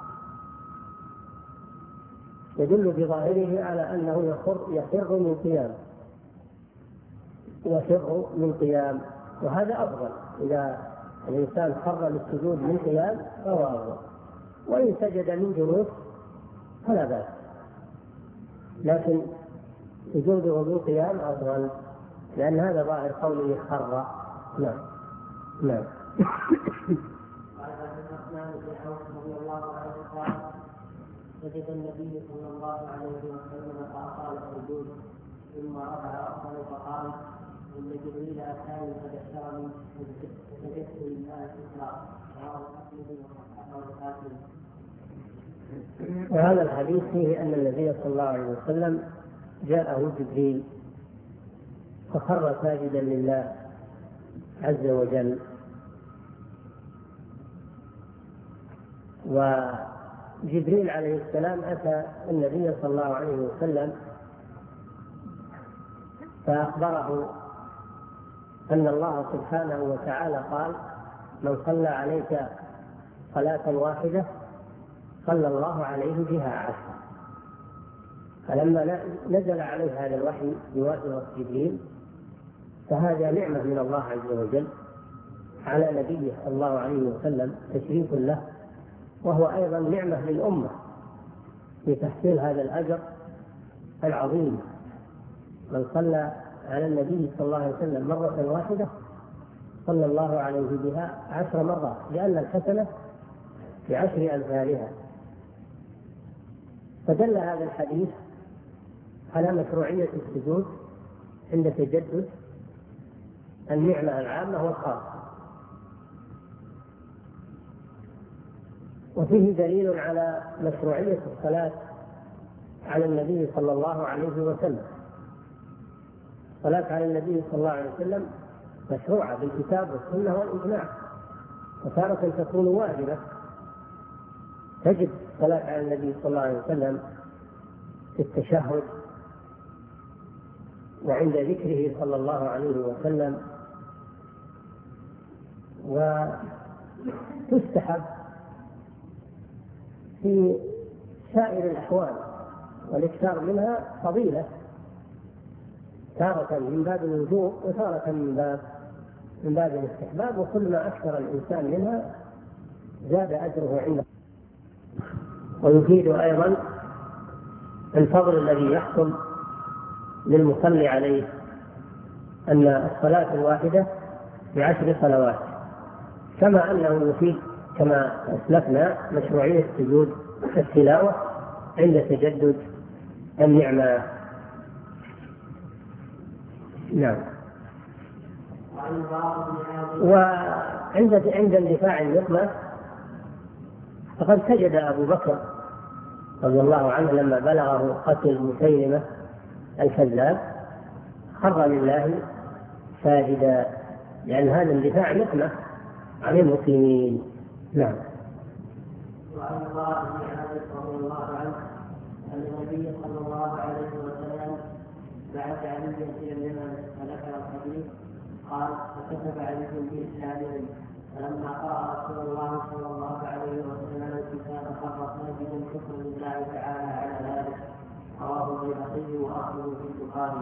يدل بظاهره على أنه يخر من قيام، يخر من قيام، وهذا أفضل. إذا الإنسان خر للسجود من قيام فهو أفضل، وإن سجد من جلوس فلا بأس، لكن سجوده من قيام أفضل، لأن هذا ظاهر قوله خر. نعم. نعم. قال الرحمن بن عوف رضي الله عنه قال سجد النبي صلى الله عليه وسلم فأطال السجود ثم رفع رأسه فقال إن جبريل أتاني فبشرني فسجدت لله شكرا. وهذا الحديث فيه أن النبي صلى الله عليه وسلم جاءه جبريل فخر ساجدا لله عز وجل. وجبريل عليه السلام أتى النبي صلى الله عليه وسلم فأخبره أن الله سبحانه وتعالى قال من صلى عليك صلاة واحدة صلى الله عليه بها 10. فلما نزل عليه هذا الوحي بواسطة جبريل فهذا نعمة من الله عز وجل على نبيه صلى الله عليه وسلم، تشريف له، وهو أيضا نعمة للأمة في تحصيل هذا الأجر العظيم. من صلى على النبي صلى الله عليه وسلم مرة واحدة صلى الله عليه بها 10 مرات، لأن الحسنة ب10 أمثالها. فدل هذا الحديث على مشروعية السجود عند تجدد النعمة العامة والخاصة. وفيه دليل على مشروعية الصلاة على النبي صلى الله عليه وسلم. الصلاة على النبي صلى الله عليه وسلم مشروعة بالكتاب والسنة والإجماع، وتارة تكون واجبة. تجب الصلاة على النبي صلى الله عليه وسلم في التشهد وعند ذكره صلى الله عليه وسلم، وتستحب في سائر الأحوال، والإكثار منها فضيلة، تارة من باب الوجوب وتارة من باب الاستحباب، وكل ما أكثر الإنسان منها زاد أجره عنده. ويفيد أيضا الفضل الذي يحصل للمصلي عليه، أن الصلاة الواحدة ب10 صلوات، كما أنه يفيد كما أسلفنا مشروعية سجود التلاوة عند تجدد النعمة. نعم. وعند اندفاع النقمة فقد سجد أبو بكر رضي الله عنه لما بلغه قتل مسيلمة الكذاب، خر لله ساجدا، لأن هذا اندفاع نقمة عن المسلمين. نعم. وعن الله بن عامر رضي الله عنه أن النبي صلى الله عليه وسلم بعث عليا إلى اليمن فذكر الحديث قال فكتب عليهم بإسلامهم، فلما قرأ رسول الله صلى الله عليه وسلم الكتاب خر ساجدا شكرا لله تعالى على ذلك. رواه البيهقي وأخذه في البخاري.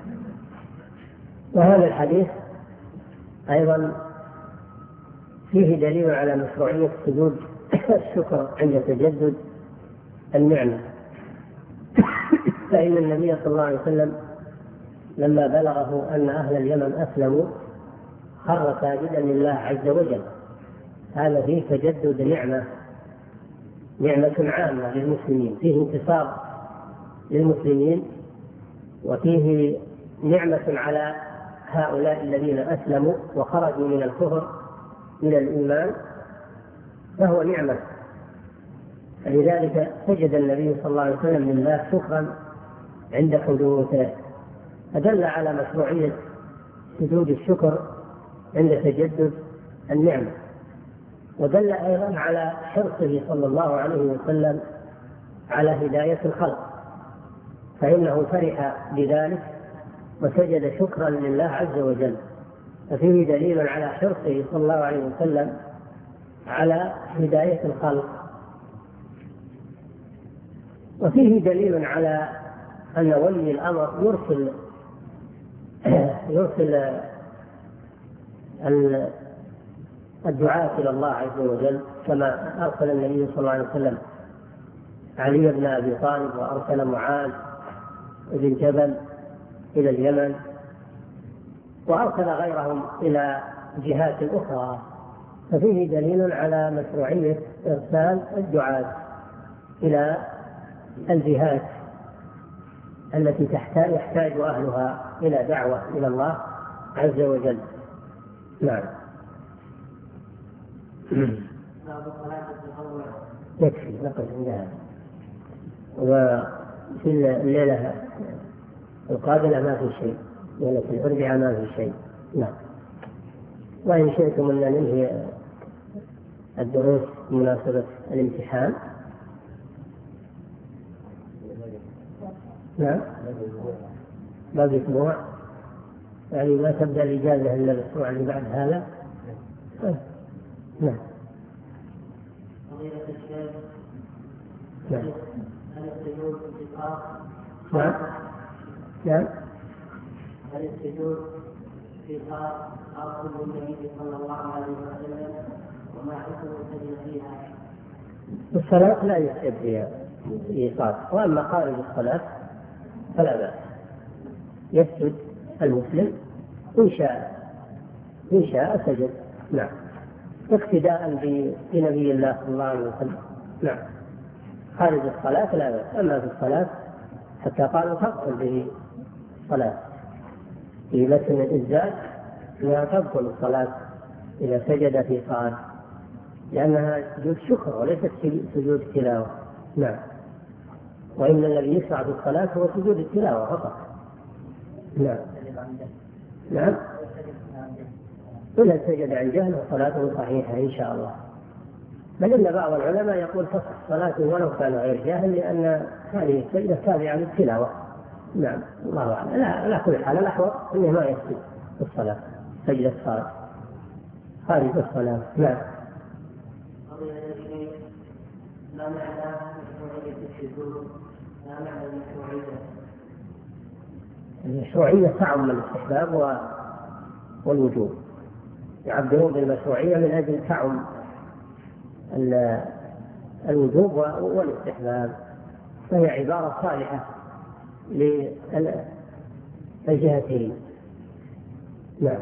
وهذا الحديث أيضا فيه دليل على مشروعية سجود الشكر عند تجدد النعمة، فإن النبي صلى الله عليه وسلم لما بلغه أن أهل اليمن أسلموا خر ساجدا لله عز وجل. هذا فيه تجدد نعمة عامة للمسلمين، فيه انتصار للمسلمين، وفيه نعمة على هؤلاء الذين أسلموا وخرجوا من الكفر إلى الإيمان، فهو نعمة. فلذلك سجد النبي صلى الله عليه وسلم لله شكرا عند حدوثه، فدل على مشروعية سجود الشكر عند تجدد النعمة، ودل أيضا على حرصه صلى الله عليه وسلم على هداية الخلق، فإنه فرح بذلك وسجد شكرا لله عز وجل، ففيه دليل على حرصه صلى الله عليه وسلم على هداية الخلق. وفيه دليل على أن ولي الأمر يرسل الدعاة إلى الله عز وجل، كما أرسل النبي صلى الله عليه وسلم علي بن أبي طالب، وأرسل معاذ بن جبل إلى اليمن، وأرسل غيرهم إلى جهات أخرى، ففيه دليل على مشروعية إرسال الدعاة إلى الجهات التي يحتاج أهلها إلى دعوة إلى الله عز وجل. نعم. يكفي نقل عندها. وفي الليلة القابلة ما في شيء، ليلة الأربعاء ما في شيء. نعم. وإن شئتم أن ننهي الدروس بمناسبة الامتحان. نعم. باقي أسبوع، يعني ما تبدأ الإجازة إلا الأسبوع اللي بعد هذا. نعم. نعم. نعم. نعم. هل السجود في خاص بالنبي صلى الله عليه وسلم وما حكم السجود فيها؟ الصلاة لا يسجد فيها إيقاظ، وأما خارج الصلاة فلا بأس، يسجد المسلم إن شاء سجد. نعم. اقتداء بنبي الله صلى الله عليه وسلم. نعم. خارج الصلاة لا بأس، أما في الصلاة حتى قالوا تبطل به الصلاة في متن الإزاج، لا تبطل الصلاة إذا سجد في صلاة، لأنها سجود شكر وليست سجود تلاوة. نعم. وإن الذي يشرع في الصلاة هو سجود التلاوة فقط. نعم. نعم. إذا سجد عن جهل وصلاته صحيحة إن شاء الله، بل إن بعض العلماء يقول تصح صلاته ولو كان غير جاهل، لأن هذه السجدة تابعة للتلاوة. نعم. الله أعلم. لا كل حال الأحوط إنه ما يسجد في الصلاة سجدة الصلاة خارج الصلاة. نعم. ما معنى مشروعية السجود؟ ما معنى المشروعية تعم الاستحباب والوجوب، يعبرون بالمشروعية من أجل تعم الوجوب والاستحباب، فهي عبارة صالحة للجهتين. نعم.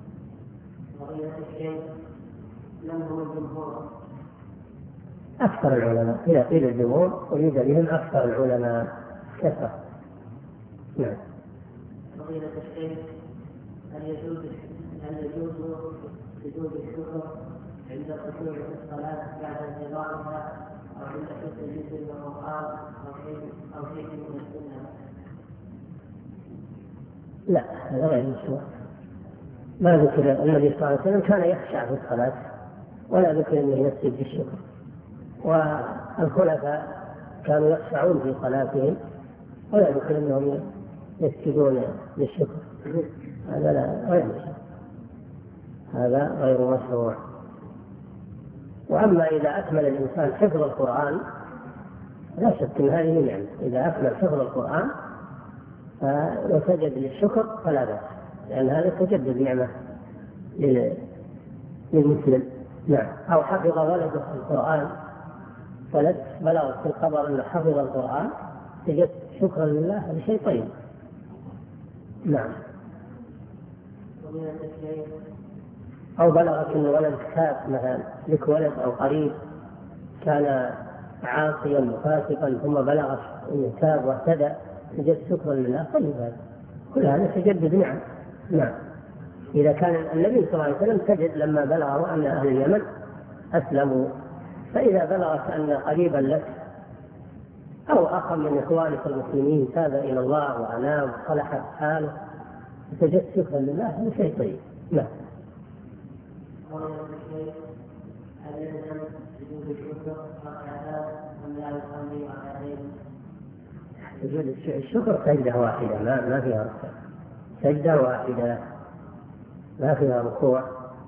أكثر العلماء إذا قيل الجمهور أريد بهم أكثر العلماء كثرة. نعم. فضيلة الشيخ، هل يجوز سجود الشكر عند الخشوع في الصلاة بعد انتظارها، أو عند حفظ جزء من القرآن أو شيء من السنة؟ لا، هذا غير مشروع. ما ذكر النبي صلى الله عليه وسلم كان يخشع في الصلاة، ولا ذكر أنه يسجد بالشكر، والخلفاء كانوا يخشعون في صلاتهم ولا ذكر أنهم يسجدون للشكر. هذا غير مشروع. وأما إذا أكمل الإنسان حفظ القرآن لا شك أن هذه نعمة، إذا أكمل حفظ القرآن وسجد للشكر فلا بأس، لأن هذا تجدد نعمة للمسلم. نعم. أو حفظ ولده القرآن، ولد بلغ في الخبر أنه حفظ القرآن، سجد شكرا لله هذا شيء طيب. نعم. أو بلغك أن ولد كتاب مثلا، لك ولد أو قريب كان عاصيا فاسقا ثم بلغ أنه تاب واهتدى، سجد شكرا لله، طيب هذا كل هذا تجدد نعم. نعم. إذا كان النبي صلى الله عليه وسلم سجد لما بلغه أن أهل اليمن أسلموا، فإذا بلغت أن قريبا لك أو أخا من إخوانك المسلمين تاب إلى الله وأنام وصلحت حاله سجد شكرا لله، هذا شيء طيب. نعم. سجود الشكر سجدة واحدة، ما فيها ركوع، سجدة واحدة ما فيها ركوع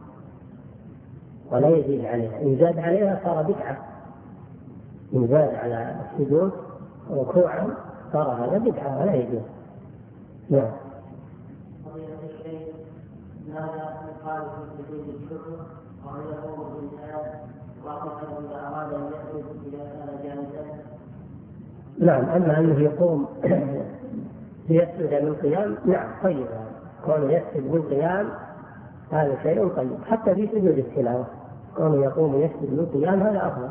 ولا يزيد عليها. إن زاد عليها صار بدعة، إن زاد على السجود ركوعا صار هذا بدعة ولا يجوز. نعم. ماذا يقال في سجود الشكر وهل يقوم بالإنسان واقفا إذا أراد أن يسجد إذا كان جالسا؟ نعم. أما أنه يقوم ليسجد من قيام نعم طيب، كونه يسجد من قيام هذا شيء طيب، حتى في سجود التلاوة كونه يقوم يسجد من قيام هذا أفضل.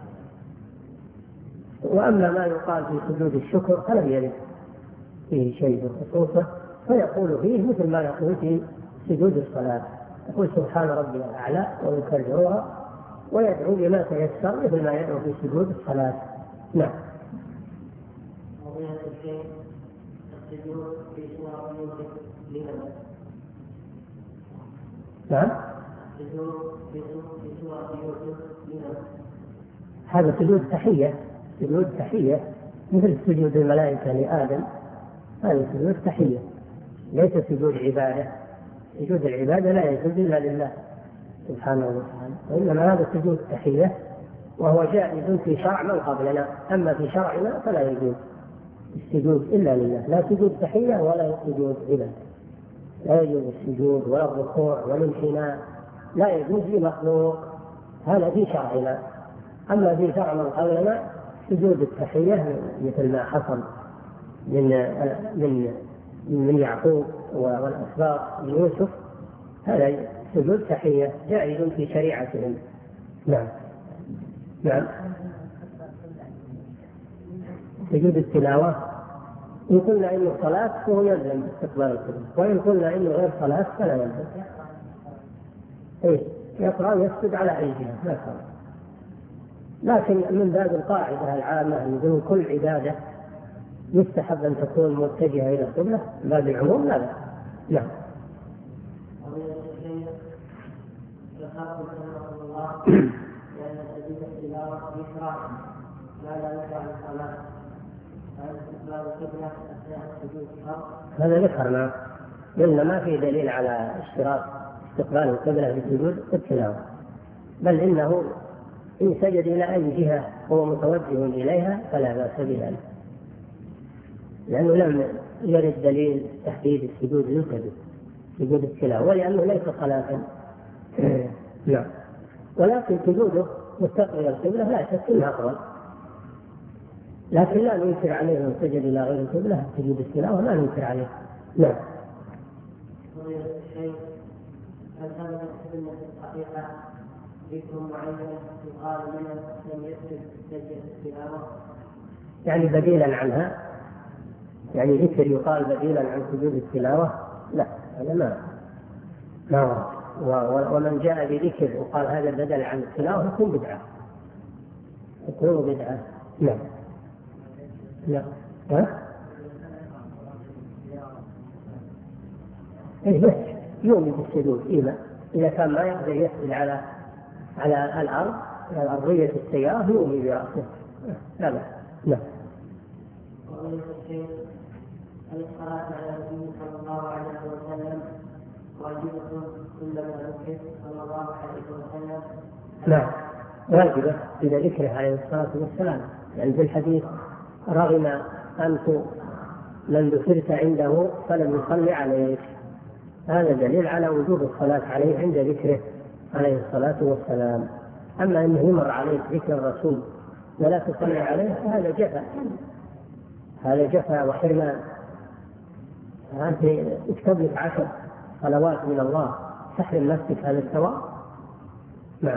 وأما ما يقال في سجود الشكر فلم يرد فيه شيء بخصوصه، فيقول فيه مثل ما يقول في سجود الصلاة، يقول سبحان ربي الأعلى ويكررها ويدعو بما تيسر مثل ما يدعو في سجود الصلاة. نعم. نعم. هذا سجود تحية، سجود تحية مثل سجود الملائكة لآدم، هذا سجود تحية ليس سجود عبادة. سجود العبادة لا يجوز إلا لله سبحانه وتعالى، وإنما هذا سجود تحية وهو جائز في شرع من قبلنا، أما في شرعنا فلا يجوز السجود إلا لله، لا سجود تحية ولا سجود عبادة، لا يجوز السجود ولا الركوع والانحناء، لا يجوز لمخلوق، هذا في شرعنا. أما في شرع من قبلنا سجود التحية مثل ما حصل من يعقوب والأسباط ليوسف، هذا سجود تحية جائز في شريعتهم. نعم. نعم. سجود التلاوة إن قلنا إنه صلاة فهو يلزم استقبال القبلة، وإن قلنا إنه غير صلاة فلا يلزم. يقرأ ويسجد على أي جهة لا صلاة، لكن من باب القاعدة العامة أن كل عبادة يستحب أن تكون متجهة إلى القبلة، باب العموم لا. نعم. هذا ذكرنا قلنا ما في دليل على اشتراط استقبال القبلة في سجود التلاوة، بل إنه إن سجد إلى أي جهة هو متوجه إليها فلا بأس بذلك، لأنه لم يرد دليل تحديد السجود للقبلة سجود التلاوة، ولأنه ليس صلاة. نعم. ولكن سجوده مستقبل القبلة لا شك أنه أفضل، لكن لا ننكر عليه من سجد إلى غير القبلة سجود التلاوة لا ننكر عليه. نعم. يعني بديلا عنها، يعني ذكر يقال بديلا عن سجود التلاوة، لا هذا ما ومن جاء بذكر وقال هذا بدل عن التلاوة يكون بدعة، يكون بدعة. نعم. لا. يومي بالسجود إذا كان ما يقدر يسجد على الأرض على أرضية السيارة يومي برأسه. لا. نعم. الصلاة على النبي صلى الله عليه وسلم واجبة كلما ذكر صلى الله عليه وسلم. نعم واجبة إذا ذكره عليه الصلاة والسلام، يعني في الحديث رغم أنت من ذكرت عنده فلم يصلي عليك، هذا دليل على وجوب الصلاة عليه عند ذكره عليه الصلاة والسلام. أما أنه يمر عليك ذكر الرسول ولا تصلي عليه فهذا جفا، هذا جفا وحرمان. أنت اكتب لك 10 صلوات من الله تحرم نفسك هذا الثواب؟ نعم.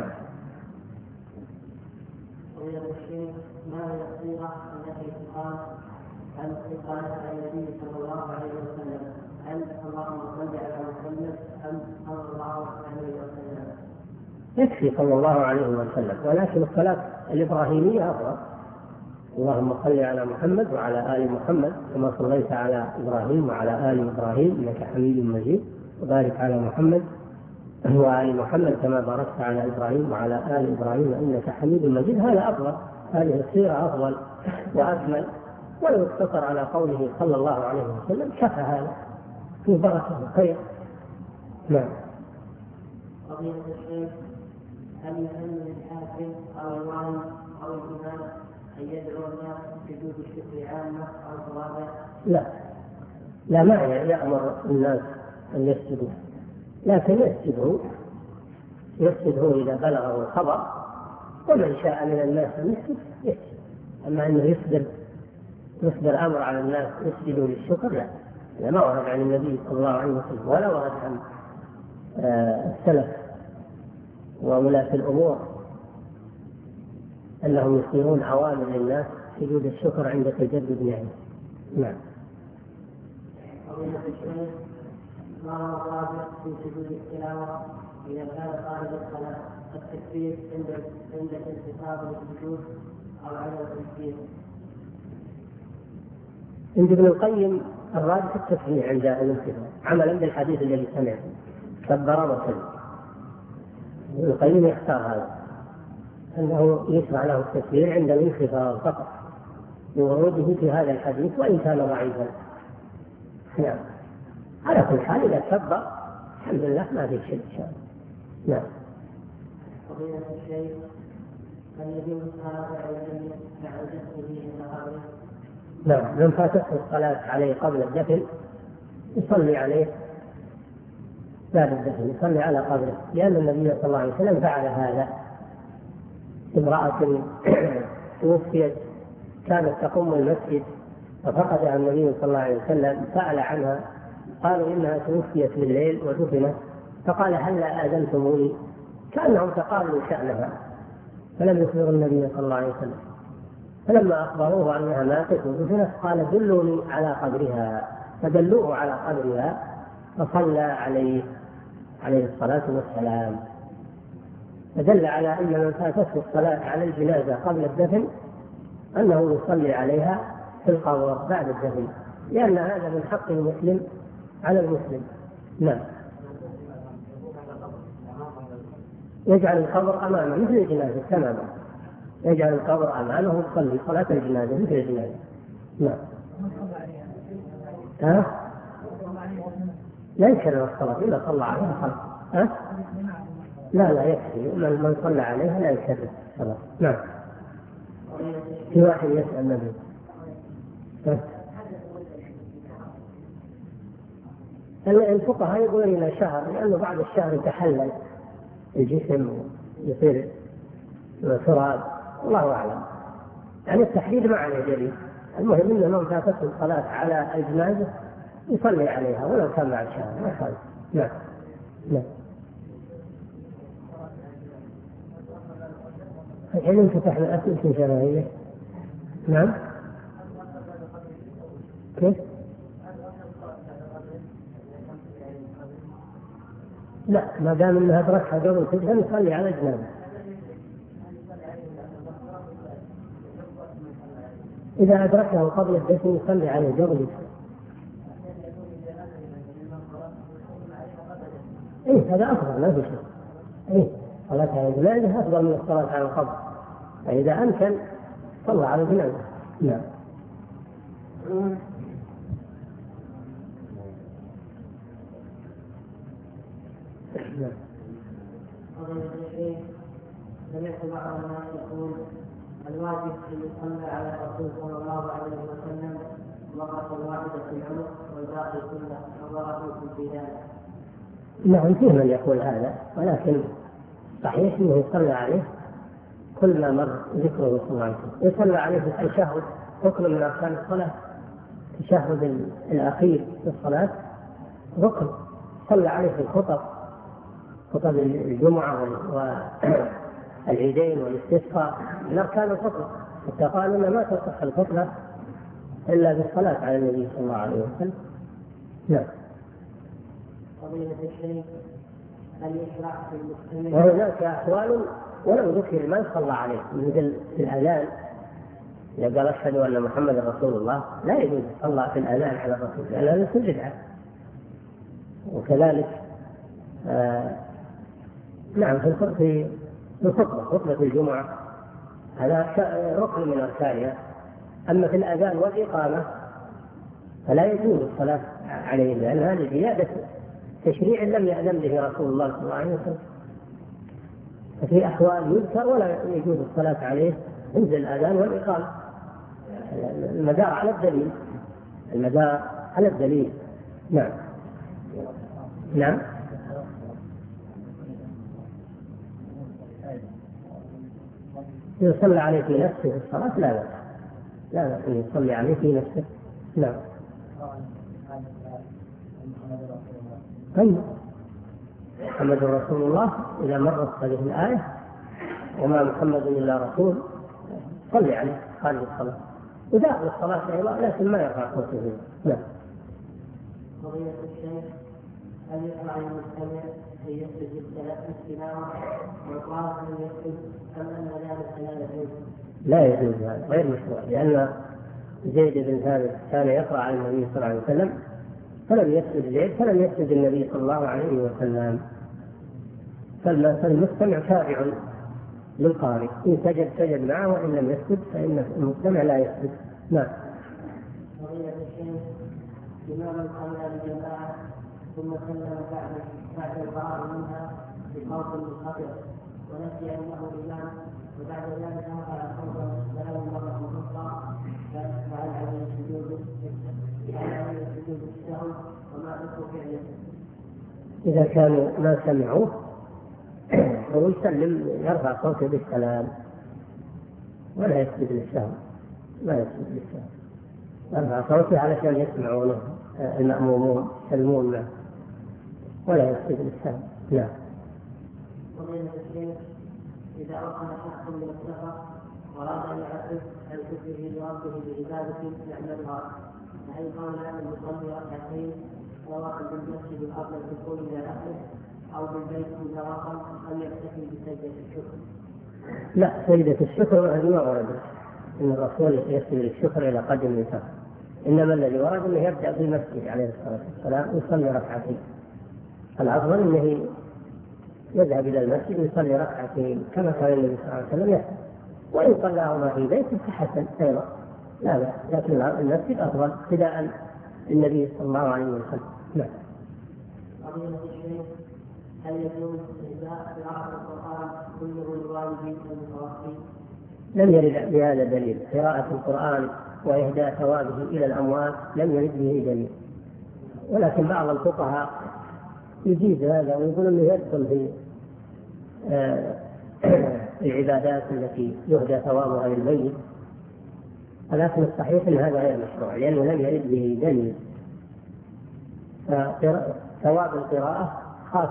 ما هي الصيغة التي تقال هل قالت على النبي صلى الله عليه وسلم هل اللهم صل على محمد أم صلى الله عليه وسلم؟ يكفي صلى الله عليه وسلم، ولكن الصلاة الإبراهيمية أفضل. اللهم صل على محمد وعلى آل محمد كما صليت على إبراهيم وعلى آل إبراهيم إنك حميد مجيد، وبارك على محمد وآل محمد كما باركت على إبراهيم وعلى آل إبراهيم إنك حميد مجيد. هذا أفضل، هذه الصيغة أفضل وأكمل. ولو اقتصر على قوله صلى الله عليه وسلم كفى، هذا في بركة وخير. نعم. قضية الشيخ هل يهم للحاكم أو الوالي أو الإمام أن يدعو الناس بسجود الشكر عامة أو صوابع؟ لا معنى يأمر الناس أن يسجدوا، لكن يسجد إذا بلغه الخبر، ومن شاء من الناس أن يسجد. أما أنه يصدر أمر على الناس يسجدوا للشكر، لا ما ورد عن النبي صلى الله عليه وسلم ولا ورد عن السلف وولاة الأمور أنهم يصيرون عوامل للناس سجود الشكر عند تجدد نعمة. نعم. ما هو الرابع في سجود التلاوة إذا كان خارج الصلاة؟ التكبير عند الانتقال للسجود أو عدم التكبير؟ عند ابن القيم الراجح التكبير عند الانتقال عملا بالحديث الذي سمعه كبر وسلم. ابن القيم يختار هذا، أنه يشرع له التكبير عند الانخفاض فقط لوروده في هذا الحديث وإن كان ضعيفا. نعم. على كل حال إذا كبر الحمد لله ما في شيء إن شاء الله. نعم. قضية الشيخ هل يجوز الصلاة على النبي بعد دفنه عند قبره؟ نعم، من فاتته الصلاة عليه قبل الدفن يصلي عليه بعد الدفن، يصلي على قبره، لأن النبي صلى الله عليه وسلم فعل هذا. امرأة توفيت كانت تقوم المسجد ففقدها النبي صلى الله عليه وسلم، سأل عنها قالوا إنها توفيت بالليل ودفنت، فقال هل آذنتموني؟ كأنهم تقالوا شأنها فلم يخبروا النبي صلى الله عليه وسلم. فلما أخبروه أنها ماتت ودفنت قال دلوني على قبرها، فدلوه على قبرها فصلى عليه الصلاة والسلام. فدل على أن من فاتته الصلاة على الجنازة قبل الدفن أنه يصلي عليها في القبر بعد الدفن، لأن هذا من حق المسلم على المسلم. نعم. يجعل القبر أمامه مثل الجنازة تماما، يجعل القبر أمامه ويصلي صلاة الجنازة مثل الجنازة. نعم. لا يكرر الصلاة إلا صلى عليها خلق. لا يكفي، من صلى عليها لا يكرر الصلاة. نعم. في واحد يسأل النبي الفقهاء يقولون إلى شهر، لأنه بعد الشهر يتحلل الجسم ويصير تراب، الله أعلم. يعني التحديد ما عليه دليل، المهم إنه من فاتته الصلاة على الجنازة يصلي عليها ولو كان بعد شهر ما يصلي. نعم. الحين انفتحنا أسئلة شرعية. نعم. كيف؟ لا، ما دام انها أدركها قبل تدفن يصلي على الجنازة. إذا أدركه قبل الدفن يصلي عليه قبل الدفن. هذا أفضل، ما في شيء. صلاة على الجنازة أفضل من الصلاة على القبر، فإذا أمكن صلى على الجنازة. نعم. سمعت بعض الناس يقول الواجب أن يصلى على الرسول صلى الله عليه وسلم مرة واحدة في العمر والباقي سنة، فضربوا في ذلك. نعم، فيه من يقول هذا، ولكن صحيح أنه يصلى عليه كل ما مر ذكره صلى الله عليه وسلم. يصلى عليه في التشهد ركن من أركان الصلاة التشهد الأخير في الصلاة ركن صلى عليه في خطب الجمعة والعيدين والاستسقاء من أركان الخطبة، حتى قالوا إن ما تصح الخطبة إلا بالصلاة على النبي صلى الله عليه وسلم. نعم. فضيلة الشيخ هل يشرع في المسلمين؟ وهناك أحوال ولو ذكر من صلى عليه، مثل الأذان إذا قال أشهد أن محمد رسول الله لا يجوز صلى في الأذان على الرسول، لأن هذا بدعة. وكذلك نعم في خطبة الجمعة هذا ركن من أركانها. أما في الأذان والإقامة فلا يجوز الصلاة عليه، لأن هذه زيادة تشريع لم يأذن به رسول الله صلى الله عليه وسلم. ففي أحوال يذكر ولا يجوز الصلاة عليه عند الأذان والإقامة. المدار على الدليل. نعم. نعم. يصلي عليه في نفسه في الصلاة لا يصلي عليه في نفسه. نعم. طيب محمد رسول الله إذا مرت هذه الآية وما محمد إلا رسول صلي عليه خارج الصلاة وداخل الصلاة أيضا، لكن ما يرفع صوته. نعم. فضيلة الشيخ هل يشرع المستمع أن يسجد التلاوة ويقال أن يسجد أم أن ذلك لا يجوز؟ لا يجوز، هذا غير مشروع، لأن زيد بن ثابت كان يقرأ على النبي صلى الله عليه وسلم فلم يسجد زيد فلم يسجد النبي صلى الله عليه وسلم. فالمستمع تابع للقارئ، إن سجد معه وإن لم يسجد فإن المستمع لا يسجد. نعم. فضيلة الشيخ إمام صلى بالجماعة ثم سلم بعد الفراغ منها بصوت منخفض ونسي أنه إمام، وبعد ذلك رفع صوته ثلاث مرات أخرى، فهل عليه سجود السهو وما ذكر فعله؟ إذا كانوا ما سمعوه ويسلم يرفع صوته بالسلام ولا يسجد للسهو، يرفع صوته علشان يسمعونه المأمومون يسلمون له ولا يسجد للسهو. لا. فضيلة الشيخ إذا أرسل شخص من السفر وأراد أن يعرف عن كفره لربه بعبادة يعملها، فهل قال المصلي ركعتين سواء بالمسجد الأفضل في الدخول إلى أهله أو بالبيت مجردا أم يكتفي بسجدة الشكر؟ لا، سجدة الشكر هذه ما وردت إن الرسول يسجد الشكر إلى قدم من سفر، إنما الذي ورد أنه يبدأ بالمسجد عليه الصلاة والسلام ويصلي ركعتين. الأفضل أنه يذهب إلى المسجد ويصلي ركعتين كما كان النبي صلى الله عليه وسلم يفعل، وإن صلاهما في بيته فحسن أيضا لا بأس، لكن المسجد أفضل ابتداء النبي صلى الله عليه وسلم. نعم. فضيلة الشيخ هل يجوز إهداء قراءة القرآن كله للوالدين المتوفين؟ لم يرد بهذا دليل. قراءة القرآن وإهداء ثوابه إلى الأموات لم يرد به دليل، ولكن بعض الفقهاء يجيز هذا ويقول أنه يدخل في العبادات التي يهدى ثوابها للميت، ولكن الصحيح أن هذا غير مشروع لأنه لم يرد به دليل. ثواب القراءة خاص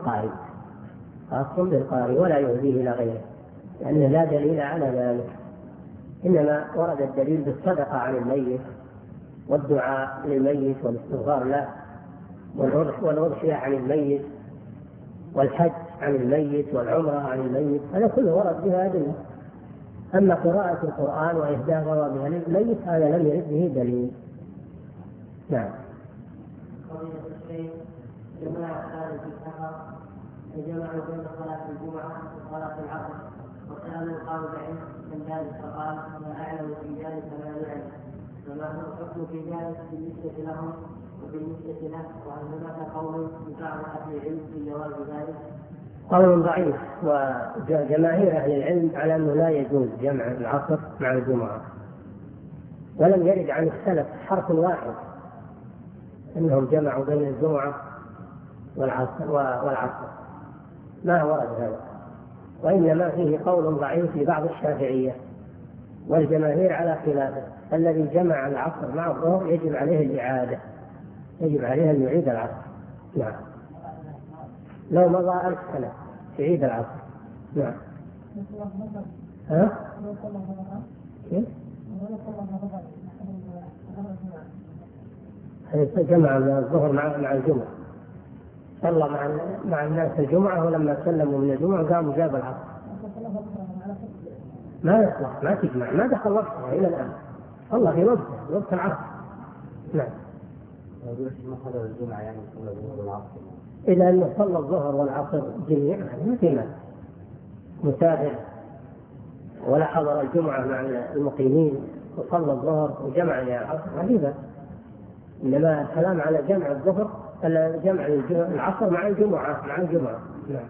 بالقارئ ولا يهديه إلى غيره، لأنه لا دليل على ذلك، إنما ورد الدليل بالصدقة عن الميت والدعاء للميت والاستغفار له والأضحية عن الميت والحج عن الميت والعمرة عن الميت، هذا كله ورد بها دليل. أما قراءة القرآن وإهداء ثوابها للميت هذا لم يرد به دليل. نعم. فضيلة الشيخ جماعة كانوا في السفر فجمعوا بين صلاة الجمعة وصلاة العصر وكانوا قالوا بعلم من ذلك فقال ما أعلم في ذلك ما يعلم، فما هو الحكم في ذلك بالنسبة لهم وبالنسبة له؟ وهل هناك قول من بعض أهل العلم في جواز ذلك؟ قول ضعيف، وجماهير أهل العلم على أنه لا يجوز جمع العصر مع الجمعة، ولم يرد عن السلف حرف واحد أنهم جمعوا بين الجمعة والعصر، ما ورد هذا، وإنما فيه قول ضعيف لبعض الشافعية والجماهير على خلافه. الذي جمع العصر مع الظهر يجب عليه الإعادة، يجب عليه أن يعيد العصر. نعم. لو مضى 1000 سنة يعيد العصر. نعم. ها؟ جمع الظهر مع الجمعة، صلى مع الناس الجمعة، ولما سلموا من الجمعة قاموا جاب العصر. ما يصلح، ما تجمع، ما دخل وقتها إلى الآن، الله في وقت العصر. نعم. إذا أنه صلى الظهر والعصر جميعا ما في مانع، مسافر ولا حضر الجمعة مع المقيمين وصلى الظهر وجمع العصر هذا، إنما الكلام على جمع الظهر، جمع العصر مع الجمعة. نعم.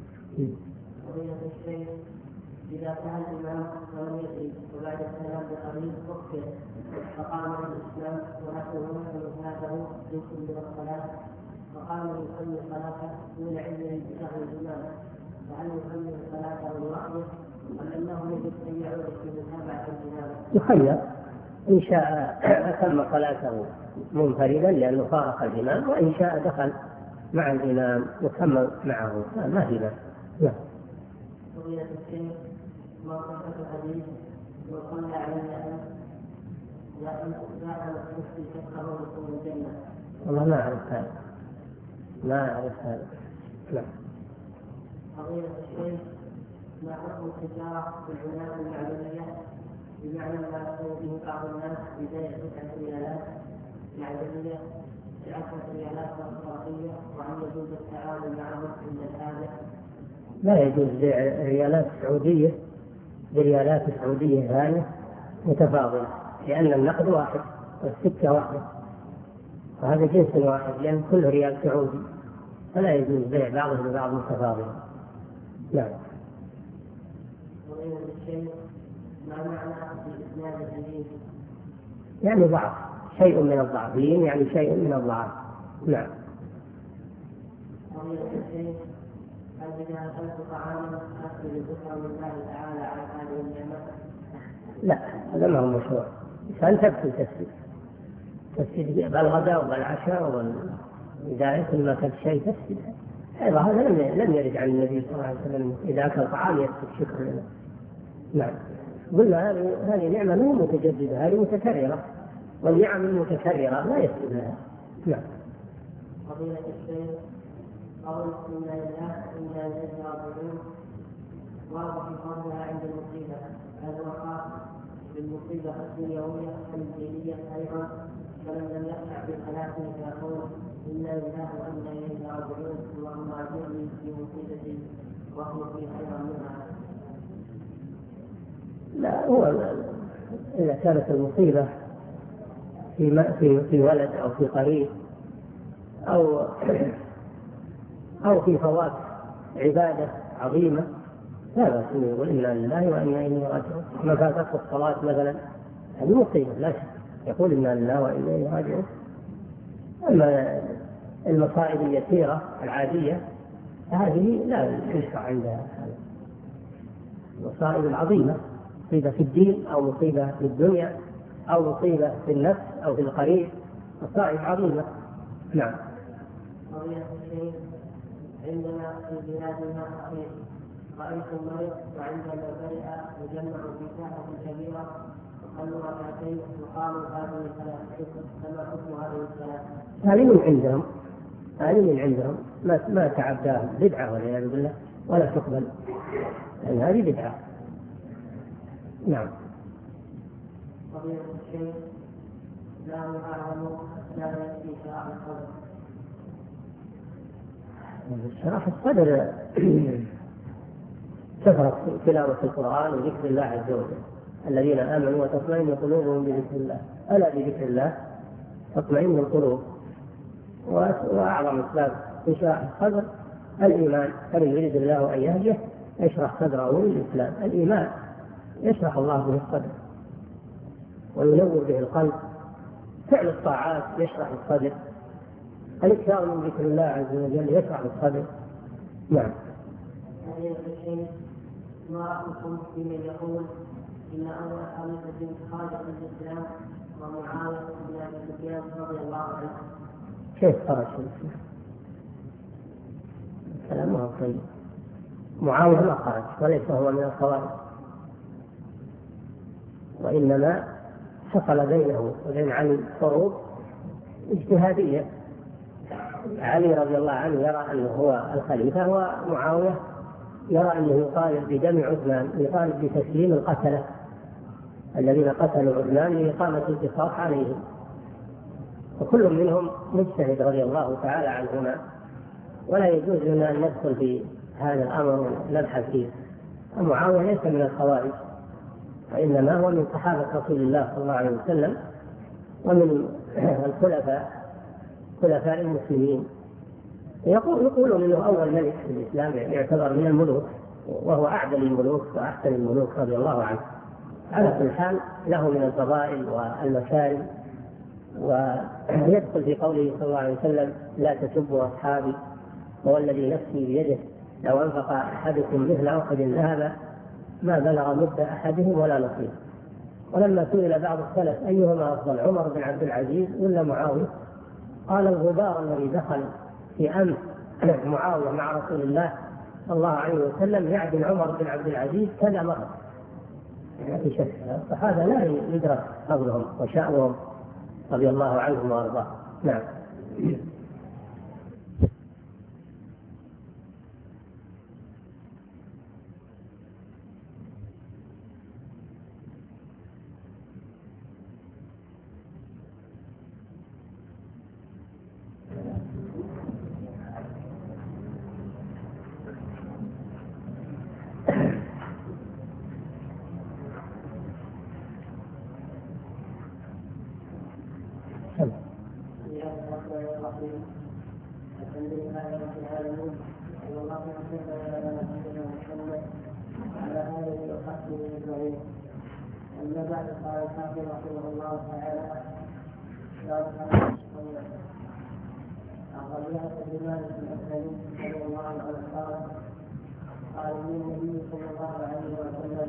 إذا كان الإمام ولم يدري وبعد السلام بقليل أخبر فقام الإسلام ونحوه هذا يمكن بالصلاة فقام يصلي صلاته من علم بشهر الإمام، فهل يصلي صلاته لوحده أم أنه يجب أن يعود في متابعة الإمام؟ يخير، إن شاء أتم صلاته منفردا لأنه فارق الإمام، وإن شاء دخل مع الإمام وكمل معه، ما في مانع. قضية الشيخ موقفة الحديث وصلى عليها لكن نفسي تفقه دخول الجنة. والله ما أعرف هذا. لا. قضية الشيخ ما حكم التجارة بالعناية المعدنية بمعنى ما يقول به بعض الناس بداية 9 ريالات معدنية ب10 ريالات فرنسية، وأن يجوز التعامل معهم عند الحاجة؟ لا يجوز بيع ريالات سعودية بريالات سعودية ثانية متفاضلة، لأن النقد واحد والسكة واحدة وهذا جنس واحد، لأن كل ريال سعودي، فلا يجوز بيع بعضه ببعض متفاضلة. نعم. ما معنى الإسناد الجديد؟ يعني ضعف، شيء من الضعف، يعني شيء من الضعف. نعم. هل إذا أكلت طعاما أكل ذكر لله تعالى على هذه النعمة؟ لا، هذا ما هو مشروع. فأنت تفسد بالغداء وبالعشاء إذا كل ما أكلت شيء تفسد. هذا لم يرد عن النبي صلى الله عليه وسلم إذا أكل طعام يفسد شكر لله. نعم. قلنا هذه نعمة مو متجددة، هذه متكررة، والنعم المتكررة لا يفسد لها. نعم. قضية الشيخ قول إنا لله إنا إليه راجعون ورد في قولها عند المصيبة، هذا وقع بالمصيبة الدنيوية والدينية أيضا، فلم يقع بخلافه فيقول إنا لله وإنا إليه راجعون اللهم أجرني في مصيبتي واخلق لي خيرا منها. لا، هو إذا كانت المصيبة في ولد أو في قريب أو في فوات عبادة عظيمة لا بأس أن يقول إنا لله وإنا إليه راجعون. ما فاتته الصلاة مثلا هذه مصيبة لا شك، يقول إنا لله وإنا إليه راجعون. أما المصائب اليسيرة العادية هذه لا يشرع عندها. المصائب العظيمة، مصيبة في الدين أو مصيبة في الدنيا أو مصيبة في النفس أو في القريب، مصائب عظيمة. نعم. عندنا في بلادنا أخير رأيت المريض وعندما برئ يجمع في ساحة كبيرة وصلوا ركعتين وقالوا هذه ثلاث، فما حكم هذه الثلاث؟ هذه من عندهم ما تعبداهم، بدعة والعياذ بالله ولا تقبل، يعني هذه بدعة. نعم. قضية الشيخ لا أعلم لا يأتي شرع الصدر. شرح الصدر كثرة تلاوة القرآن وذكر الله عز وجل، الذين آمنوا وتطمئن قلوبهم بذكر الله، ألا بذكر الله تطمئن القلوب. وأعظم أسباب انشراح الصدر الإيمان، فمن يريد الله أن يهديه يشرح صدره للإسلام. الإيمان يشرح الله به الصدر وينور به القلب، فعل الطاعات يشرح الصدر، الإكثار من ذكر الله عز وجل يشرح الصدر. نعم. ما رأيكم بمن يقول إن أول خليفة خرج من الإسلام ومعاوية بن أبي سفيان رضي الله عنه. كيف خرج من الإسلام؟ الكلام ما هو طيب. معاوية ما خرج وليس هو من الخوارج، وإنما حصل بينه وبين علي حروب اجتهادية. علي رضي الله عنه يرى أنه هو الخليفة، ومعاوية يرى أنه يطالب بدم عثمان، يطالب بتسليم القتلة الذين قتلوا عثمان لإقامة القصاص عليهم، وكل منهم مجتهد رضي الله تعالى عنهما، ولا يجوز لنا أن ندخل في هذا الأمر ونبحث فيه. ومعاوية ليس من الخوارج، وإنما هو من صحابة رسول الله صلى الله عليه وسلم ومن خلفاء المسلمين. يقول انه اول ملك في الاسلام، يعتبر من الملوك، وهو اعدل الملوك واحسن الملوك رضي الله عنه. على كل حال له من الفضائل والمكارم، ويدخل في قوله صلى الله عليه وسلم: لا تسبوا اصحابي والذي نفسي بيده لو انفق احدكم مثل احد ذهبا ما بلغ مد احدهم ولا نصيبه. ولما سئل بعض السلف ايهما افضل، عمر بن عبد العزيز ولا معاويه، قال: الغبار الذي دخل في أنف معاوية مع رسول الله صلى الله عليه وسلم يعدل عمر بن عبد العزيز كذا مرة. في شك فهذا لا يدرك فضلهم وشأنهم رضي الله عنهم وارضاهم. نعم. الحمد لله رب العالمين، صلى الله وسلم على نبينا محمد وعلى آله وصحبه أجمعين. أما بعد، قال الحافظ رحمه الله تعالى: أخرجها الإمام الأسلمي رضي الله عنه قال النبي صلى الله عليه وسلم: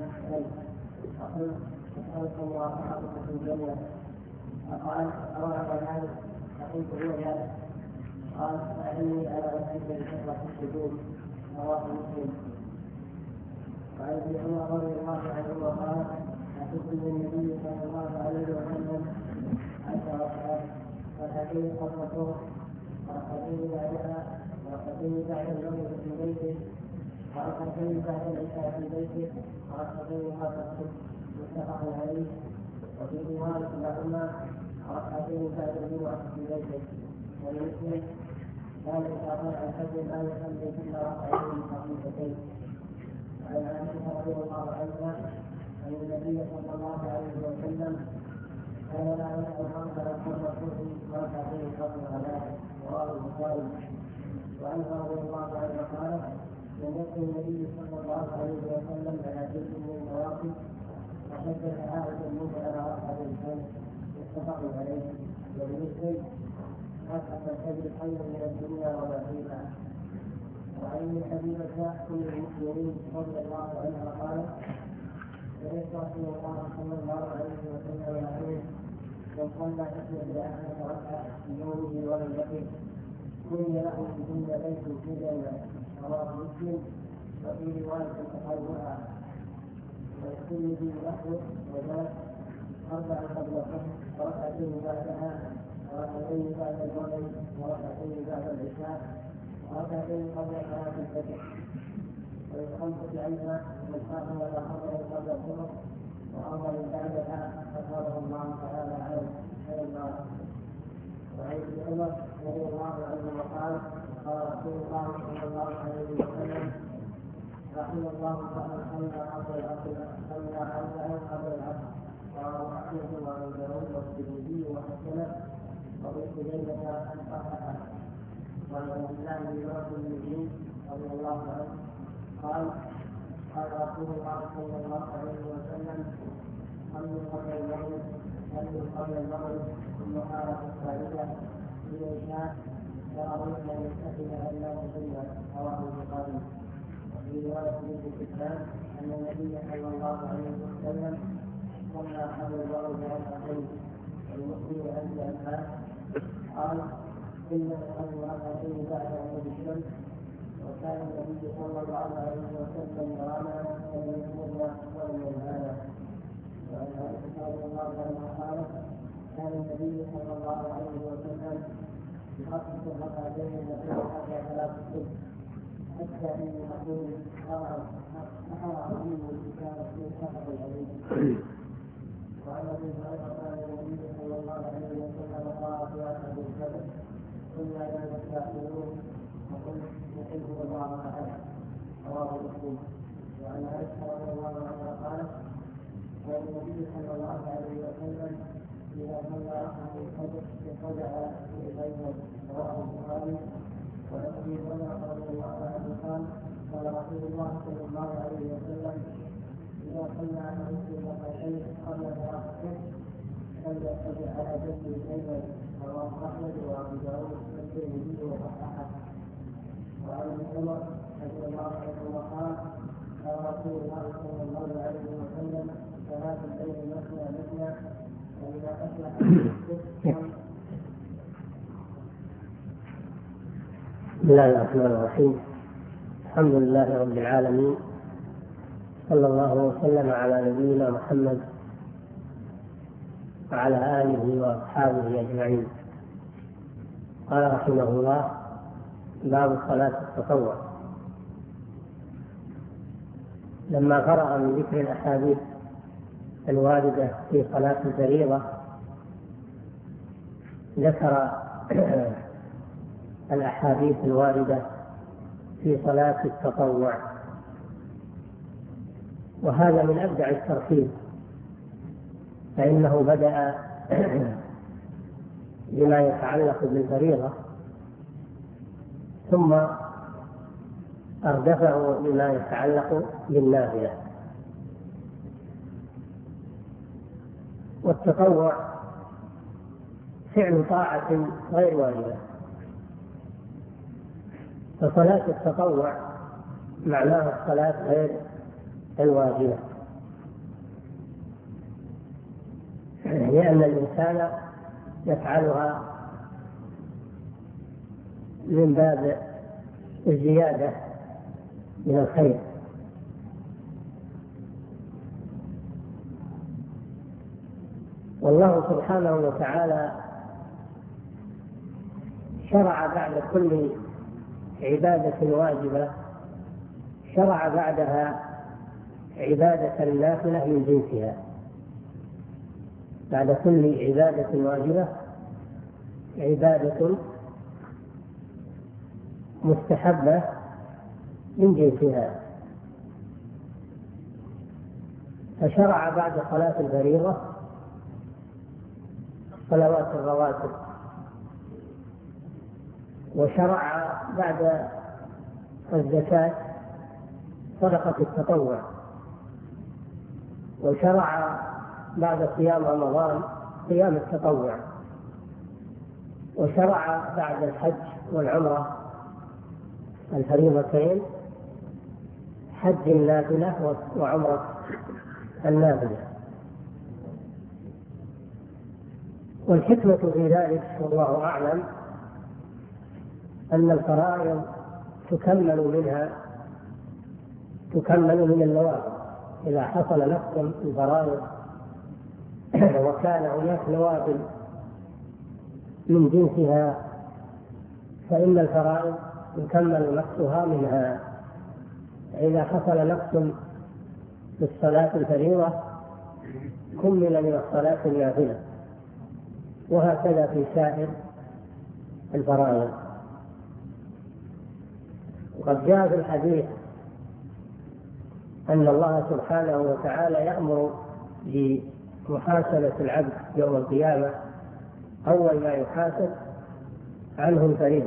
أخلصكم وأصحابكم في الجنة. فقال: أوعظ ذلك؟ فقلت: هو ذلك. قال: فإني أنا أحب الحفظ في السجود. رواه مسلم. وعن ابن عمر رضي الله عنه قال: أحب النبي صلى الله عليه وسلم 10 ركعات، ركعتين قبل الظهر، وركعتين بعدها، وركعتين بعد المغرب في بيته، وركعتين بعد العشاء في بيته، وركعتين قبل الصبح. متفق عليه. وفي رواية لهما: ركعتين بعد الجمعة في بيته. ولمسلم: كان إذا طلع الفجر لا يصلي إلا ركعتين خفيفتين. وعن عائشة رضي الله عنها أن النبي صلى الله عليه وسلم كان لا يدعو قبل الصبح ركعتين قبل الغداء. رواه البخاري. وعنها رضي الله عنها قالت: لم يكن النبي صلى الله عليه وسلم على شيء من المواقف وشدد عائشة منه على ركعتين. متفق عليه. ولمسلم: ركعة الفجر خير من الدنيا وما فيها. وعن حبيبة أم المؤمنين رضي الله عنها قالت: سمعت رسول الله صلى الله عليه وسلم يقول: من صلى إحدى 11 ركعة في يومه وليلته بني له بهن بيت في الجنة. رواه مسلم. وفي رواية تقربها والترمذي نحوه وزاد: 4 قبل الظهر، وركعتين بعدها، وركعتين بعد المغرب، وركعتين بعد العشاء، وركعتين قبل صلاة الفجر. وللخمسة عنها: من خاف ولا خبر قبل الظهر وأمر بعدها فقاله الله تعالى على النار. وعن ابن عمر رضي الله عنه قال: قال رسول الله صلى الله عليه وسلم: رحم الله صلى قبل العصر، صلى 40 قبل العصر. رواه أحمد وأبو داود والترمذي وحسنه. وابن خزيمة صححه. وعن عبد الله بن المؤمنين رضي الله عنه قال: قال رسول الله صلى الله عليه وسلم: صلوا قبل المغرب ثم قالت الثالثة: إن شاء يرون أن يتخذ أن لا تصلى. رواه البخاري. وفي رواية ابن حبان أن النبي صلى الله عليه وسلم صلى قبل الضرب ركعتين والمسلم أنت أنها قال إن أصلي ركعتين بعد غروب الشمس وكان النبي صلى الله عليه وسلم يرانا ولم يأمرنا ولم ينهانا. وعن عائشة رضي الله عنها قالت كان النبي صلى الله عليه وسلم يخصص الركعتين التي حتى ثلاث الصبح حتى إني أقول أقرأ عظيم الكتاب في سفر العليم. وعن أبي هريرة قال النبي صلى الله عليه وسلم قال في أحد السبت قلنا لا تستأخرون وقلت يحب الله أحد رواه مسلم. وعن عائشة رضي الله عنها قالت كان النبي صلى الله عليه وسلم إذا صلى ركعة الفجر رجع في بيته رواه البخاري. وعن ابي هريره رضي الله عنه قال قال رسول الله صلى الله عليه وسلم اذا صلى احدكم ركعتين قبل صلاته فليتبع على جنبه الايمن رواه احمد وابو داود والترمذي وصححه. وعن ابن عمر رضي الله عنهما قال قال رسول الله صلى الله عليه وسلم صلاه الليل مثنى مثنى فاذا اصلح بسم الله الرحمن الرحيم. الحمد لله رب العالمين، صلى الله وسلم على نبينا محمد وعلى آله وأصحابه أجمعين. قال رحمه الله: باب صلاة التطوع. لما فرغ من ذكر الأحاديث الواردة في صلاة الفريضة ذكر الأحاديث الواردة في صلاة التطوع، وهذا من أبدع الترتيب، فإنه بدأ بما يتعلق بالفريضة ثم أردفه بما يتعلق بالنافلة. والتطوع فعل طاعة غير واجبة، فصلاة التطوع معناها الصلاة غير الواجبة، لأن الإنسان يفعلها من باب الزيادة من الخير. والله سبحانه وتعالى شرع بعد كل عبادة واجبة شرع بعدها عبادة نافلة من جنسها. بعد كل عبادة واجبة عبادة مستحبة من جنسها. فشرع بعد صلاة الفريضة صلوات الرواتب، وشرع بعد الزكاة صدقة التطوع، وشرع بعد صيام رمضان صيام التطوع، وشرع بعد الحج والعمرة الفريضتين حج النافلة وعمرة النافلة. والحكمة في ذلك والله أعلم أن الفرائض تكمل من النوافل. إذا حصل نقص في الفرائض وكان هناك نوافل من جنسها فإن الفرائض يكمل نقصها منها. إذا حصل نقص في الصلاة الفريضة كمل من الصلاة النافلة، وهكذا في سائر الفرائض. وقد جاء في الحديث أن الله سبحانه وتعالى يأمر بمحاسبة العبد يوم القيامة أول ما يحاسب عنه الفريضة،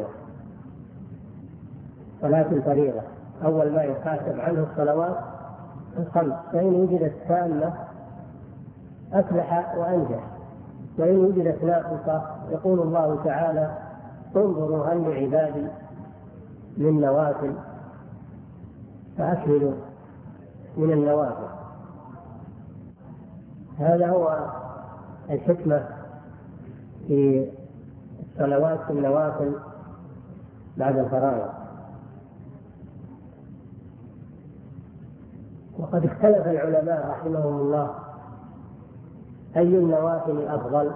صلاة الفريضة أول ما يحاسب عنه الصلوات الخمس، فإن وجدت تامة أفلح وأنجح، وإن وجدت ناقصة يقول الله تعالى: انظروا هل لعبادي من نوافل فأكملوا من النوافل. هذا هو الحكمة في الصلوات في النوافل بعد الفرائض. وقد اختلف العلماء رحمهم الله أي النوافل أفضل.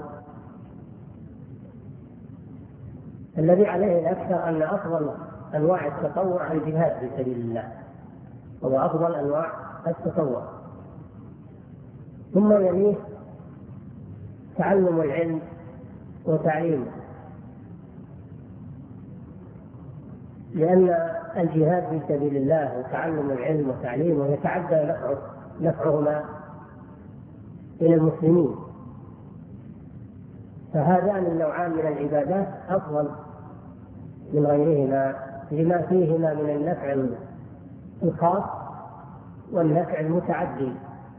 الذي عليه الأكثر أن أفضل أنواع التطوع الجهاد في سبيل الله، هو أفضل أنواع التطوع، ثم يليه تعلم العلم وتعليمه، لأن الجهاد في سبيل الله وتعلم العلم وتعليمه يتعدى نفعهما إلى المسلمين، فهذان النوعان من العبادات أفضل من غيرهما لما فيهما من النفع الخاص والنفع المتعدي.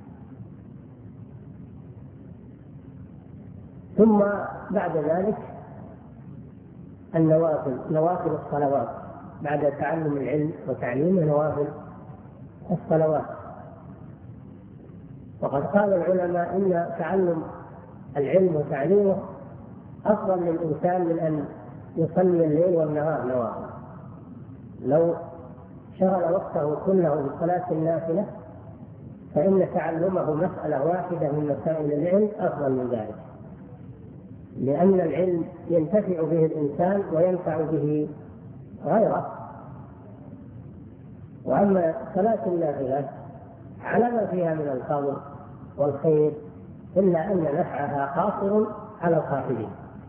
ثم بعد ذلك النوافل، نوافل الصلوات بعد تعلم العلم وتعليمه، نوافل الصلوات. وقد قال العلماء إن تعلم العلم وتعليمه أفضل للإنسان من أن يصلي الليل والنهار نوافل. لو شغل وقته كله بصلاة النافلة فإن تعلمه مسألة واحدة من مسائل العلم أفضل من ذلك، لأن العلم ينتفع به الإنسان وينفع به غيره. وأما صلاة النافلة على ما فيها من الفضل والخير إلا أن نفعها قاصر على القاصرين،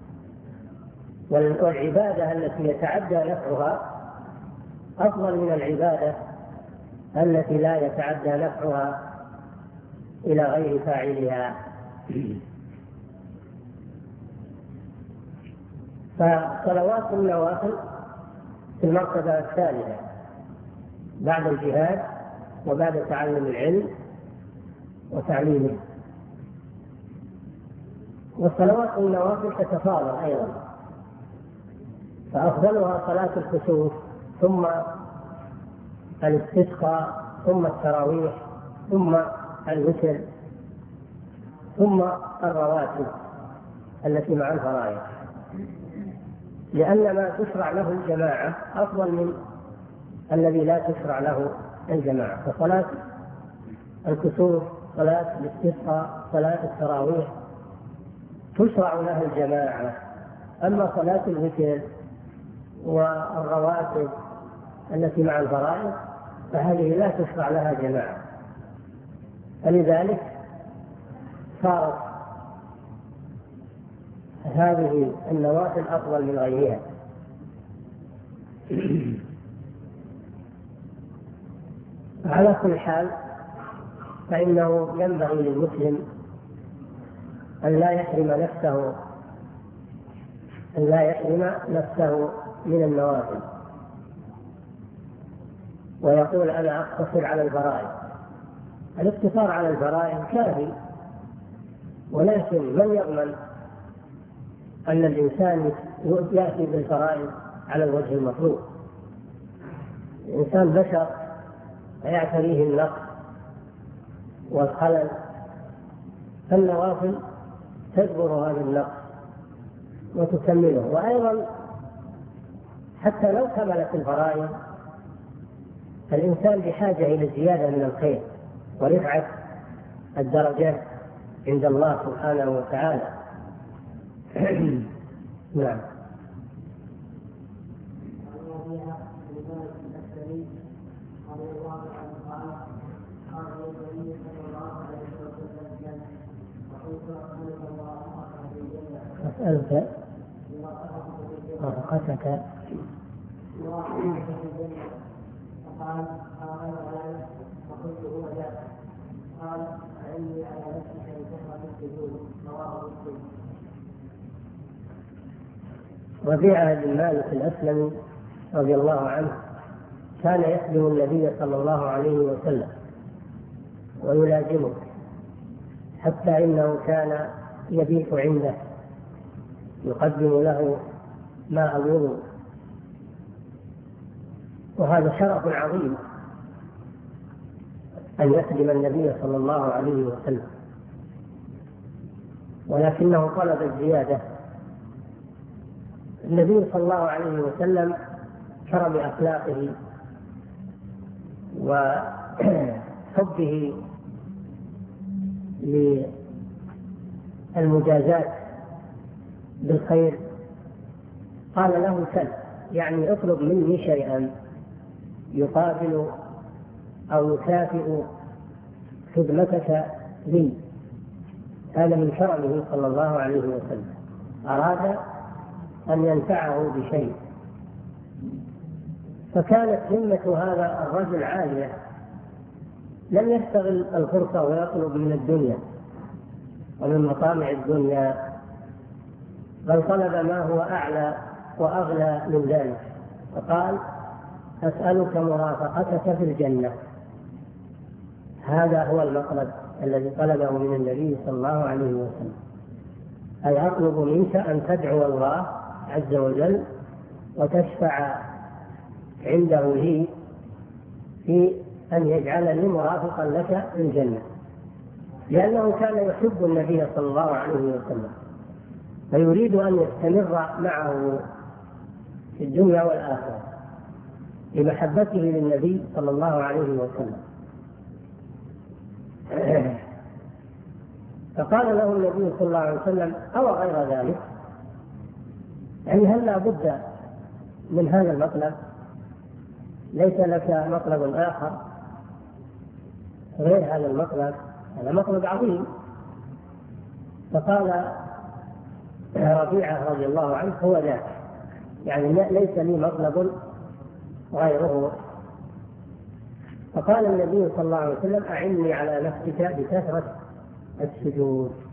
والعبادة التي يتعدى نفعها أفضل من العبادة التي لا يتعدى نفعها إلى غير فاعلها. فصلوات النوافل في المرتبة الثالثة بعد الجهاد وبعد تعلم العلم وتعليمه. والصلوات النوافل تتفاضل أيضا، فأفضلها صلاة الكسوف، ثم الاستسقاء، ثم التراويح، ثم الوتر، ثم الرواتب التي مع الفرائض، لأن ما تشرع له الجماعة أفضل من الذي لا تشرع له الجماعة. فصلاة الكسوف، صلاة الاستسقاء، صلاة التراويح تشرع لها الجماعة، أما صلاة الوتر والرواتب التي مع الفرائض فهذه لا تشرع لها جماعة، فلذلك صارت هذه النوافل أفضل من غيرها. على كل حال فإنه ينبغي للمسلم أن لا يحرم نفسه من النوافل ويقول أنا أقتصر على الفرائض. الاقتصار على الفرائض كافي، ولكن من يضمن أن الإنسان يأتي بالفرائض على الوجه المطلوب؟ الإنسان بشر ويعتريه النقص والخلل، فالنوافل تجبر هذا النقص وتكمله. وأيضا حتى لو كملت الفرائض فالإنسان بحاجة إلى زيادة من الخير ورفعة الدرجات عند الله سبحانه وتعالى. نعم. أسألك مرقتك فقال فقلت هو ذاك، قال فإني على نفسك بكثرة السجود، رواه مسلم. ربيعة بن مالك الأسلمي رضي الله عنه كان يخدم النبي صلى الله عليه وسلم ويلازمه، حتى إنه كان يبيت عنده يقدم له ماء الوضوء، وهذا شرف عظيم أن يخدم النبي صلى الله عليه وسلم، ولكنه طلب الزيادة. النبي صلى الله عليه وسلم كرم أخلاقه وحبه للمجازات بالخير قال له سل، يعني اطلب مني شيئا يقابل أو يكافئ خدمتك لي. هذا من كرمه صلى الله عليه وسلم، أراد أن ينفعه بشيء. فكانت همة هذا الرجل عالية، لم يستغل الفرصة ويطلب من الدنيا ومن مطامع الدنيا، بل طلب ما هو أعلى وأغلى من ذلك، فقال أسألك مرافقتك في الجنة. هذا هو المطلب الذي طلبه من النبي صلى الله عليه وسلم، أي أطلب منك أن تدعو الله عز وجل وتشفع عنده لي في أن يجعلني مرافقا لك في الجنة، لأنه كان يحب النبي صلى الله عليه وسلم فيريد أن يستمر معه في الدنيا والآخرة لمحبته للنبي صلى الله عليه وسلم. فقال له النبي صلى الله عليه وسلم أو غير ذلك، يعني هل لا بد من هذا المطلب؟ ليس لك مطلب آخر غير هذا المطلب؟ هذا مطلب عظيم. فقال ربيعة رضي الله عنه هو ذاك، يعني ليس لي مطلب غيره. فقال النبي صلى الله عليه وسلم أعني على نفسك بكثرة السجود.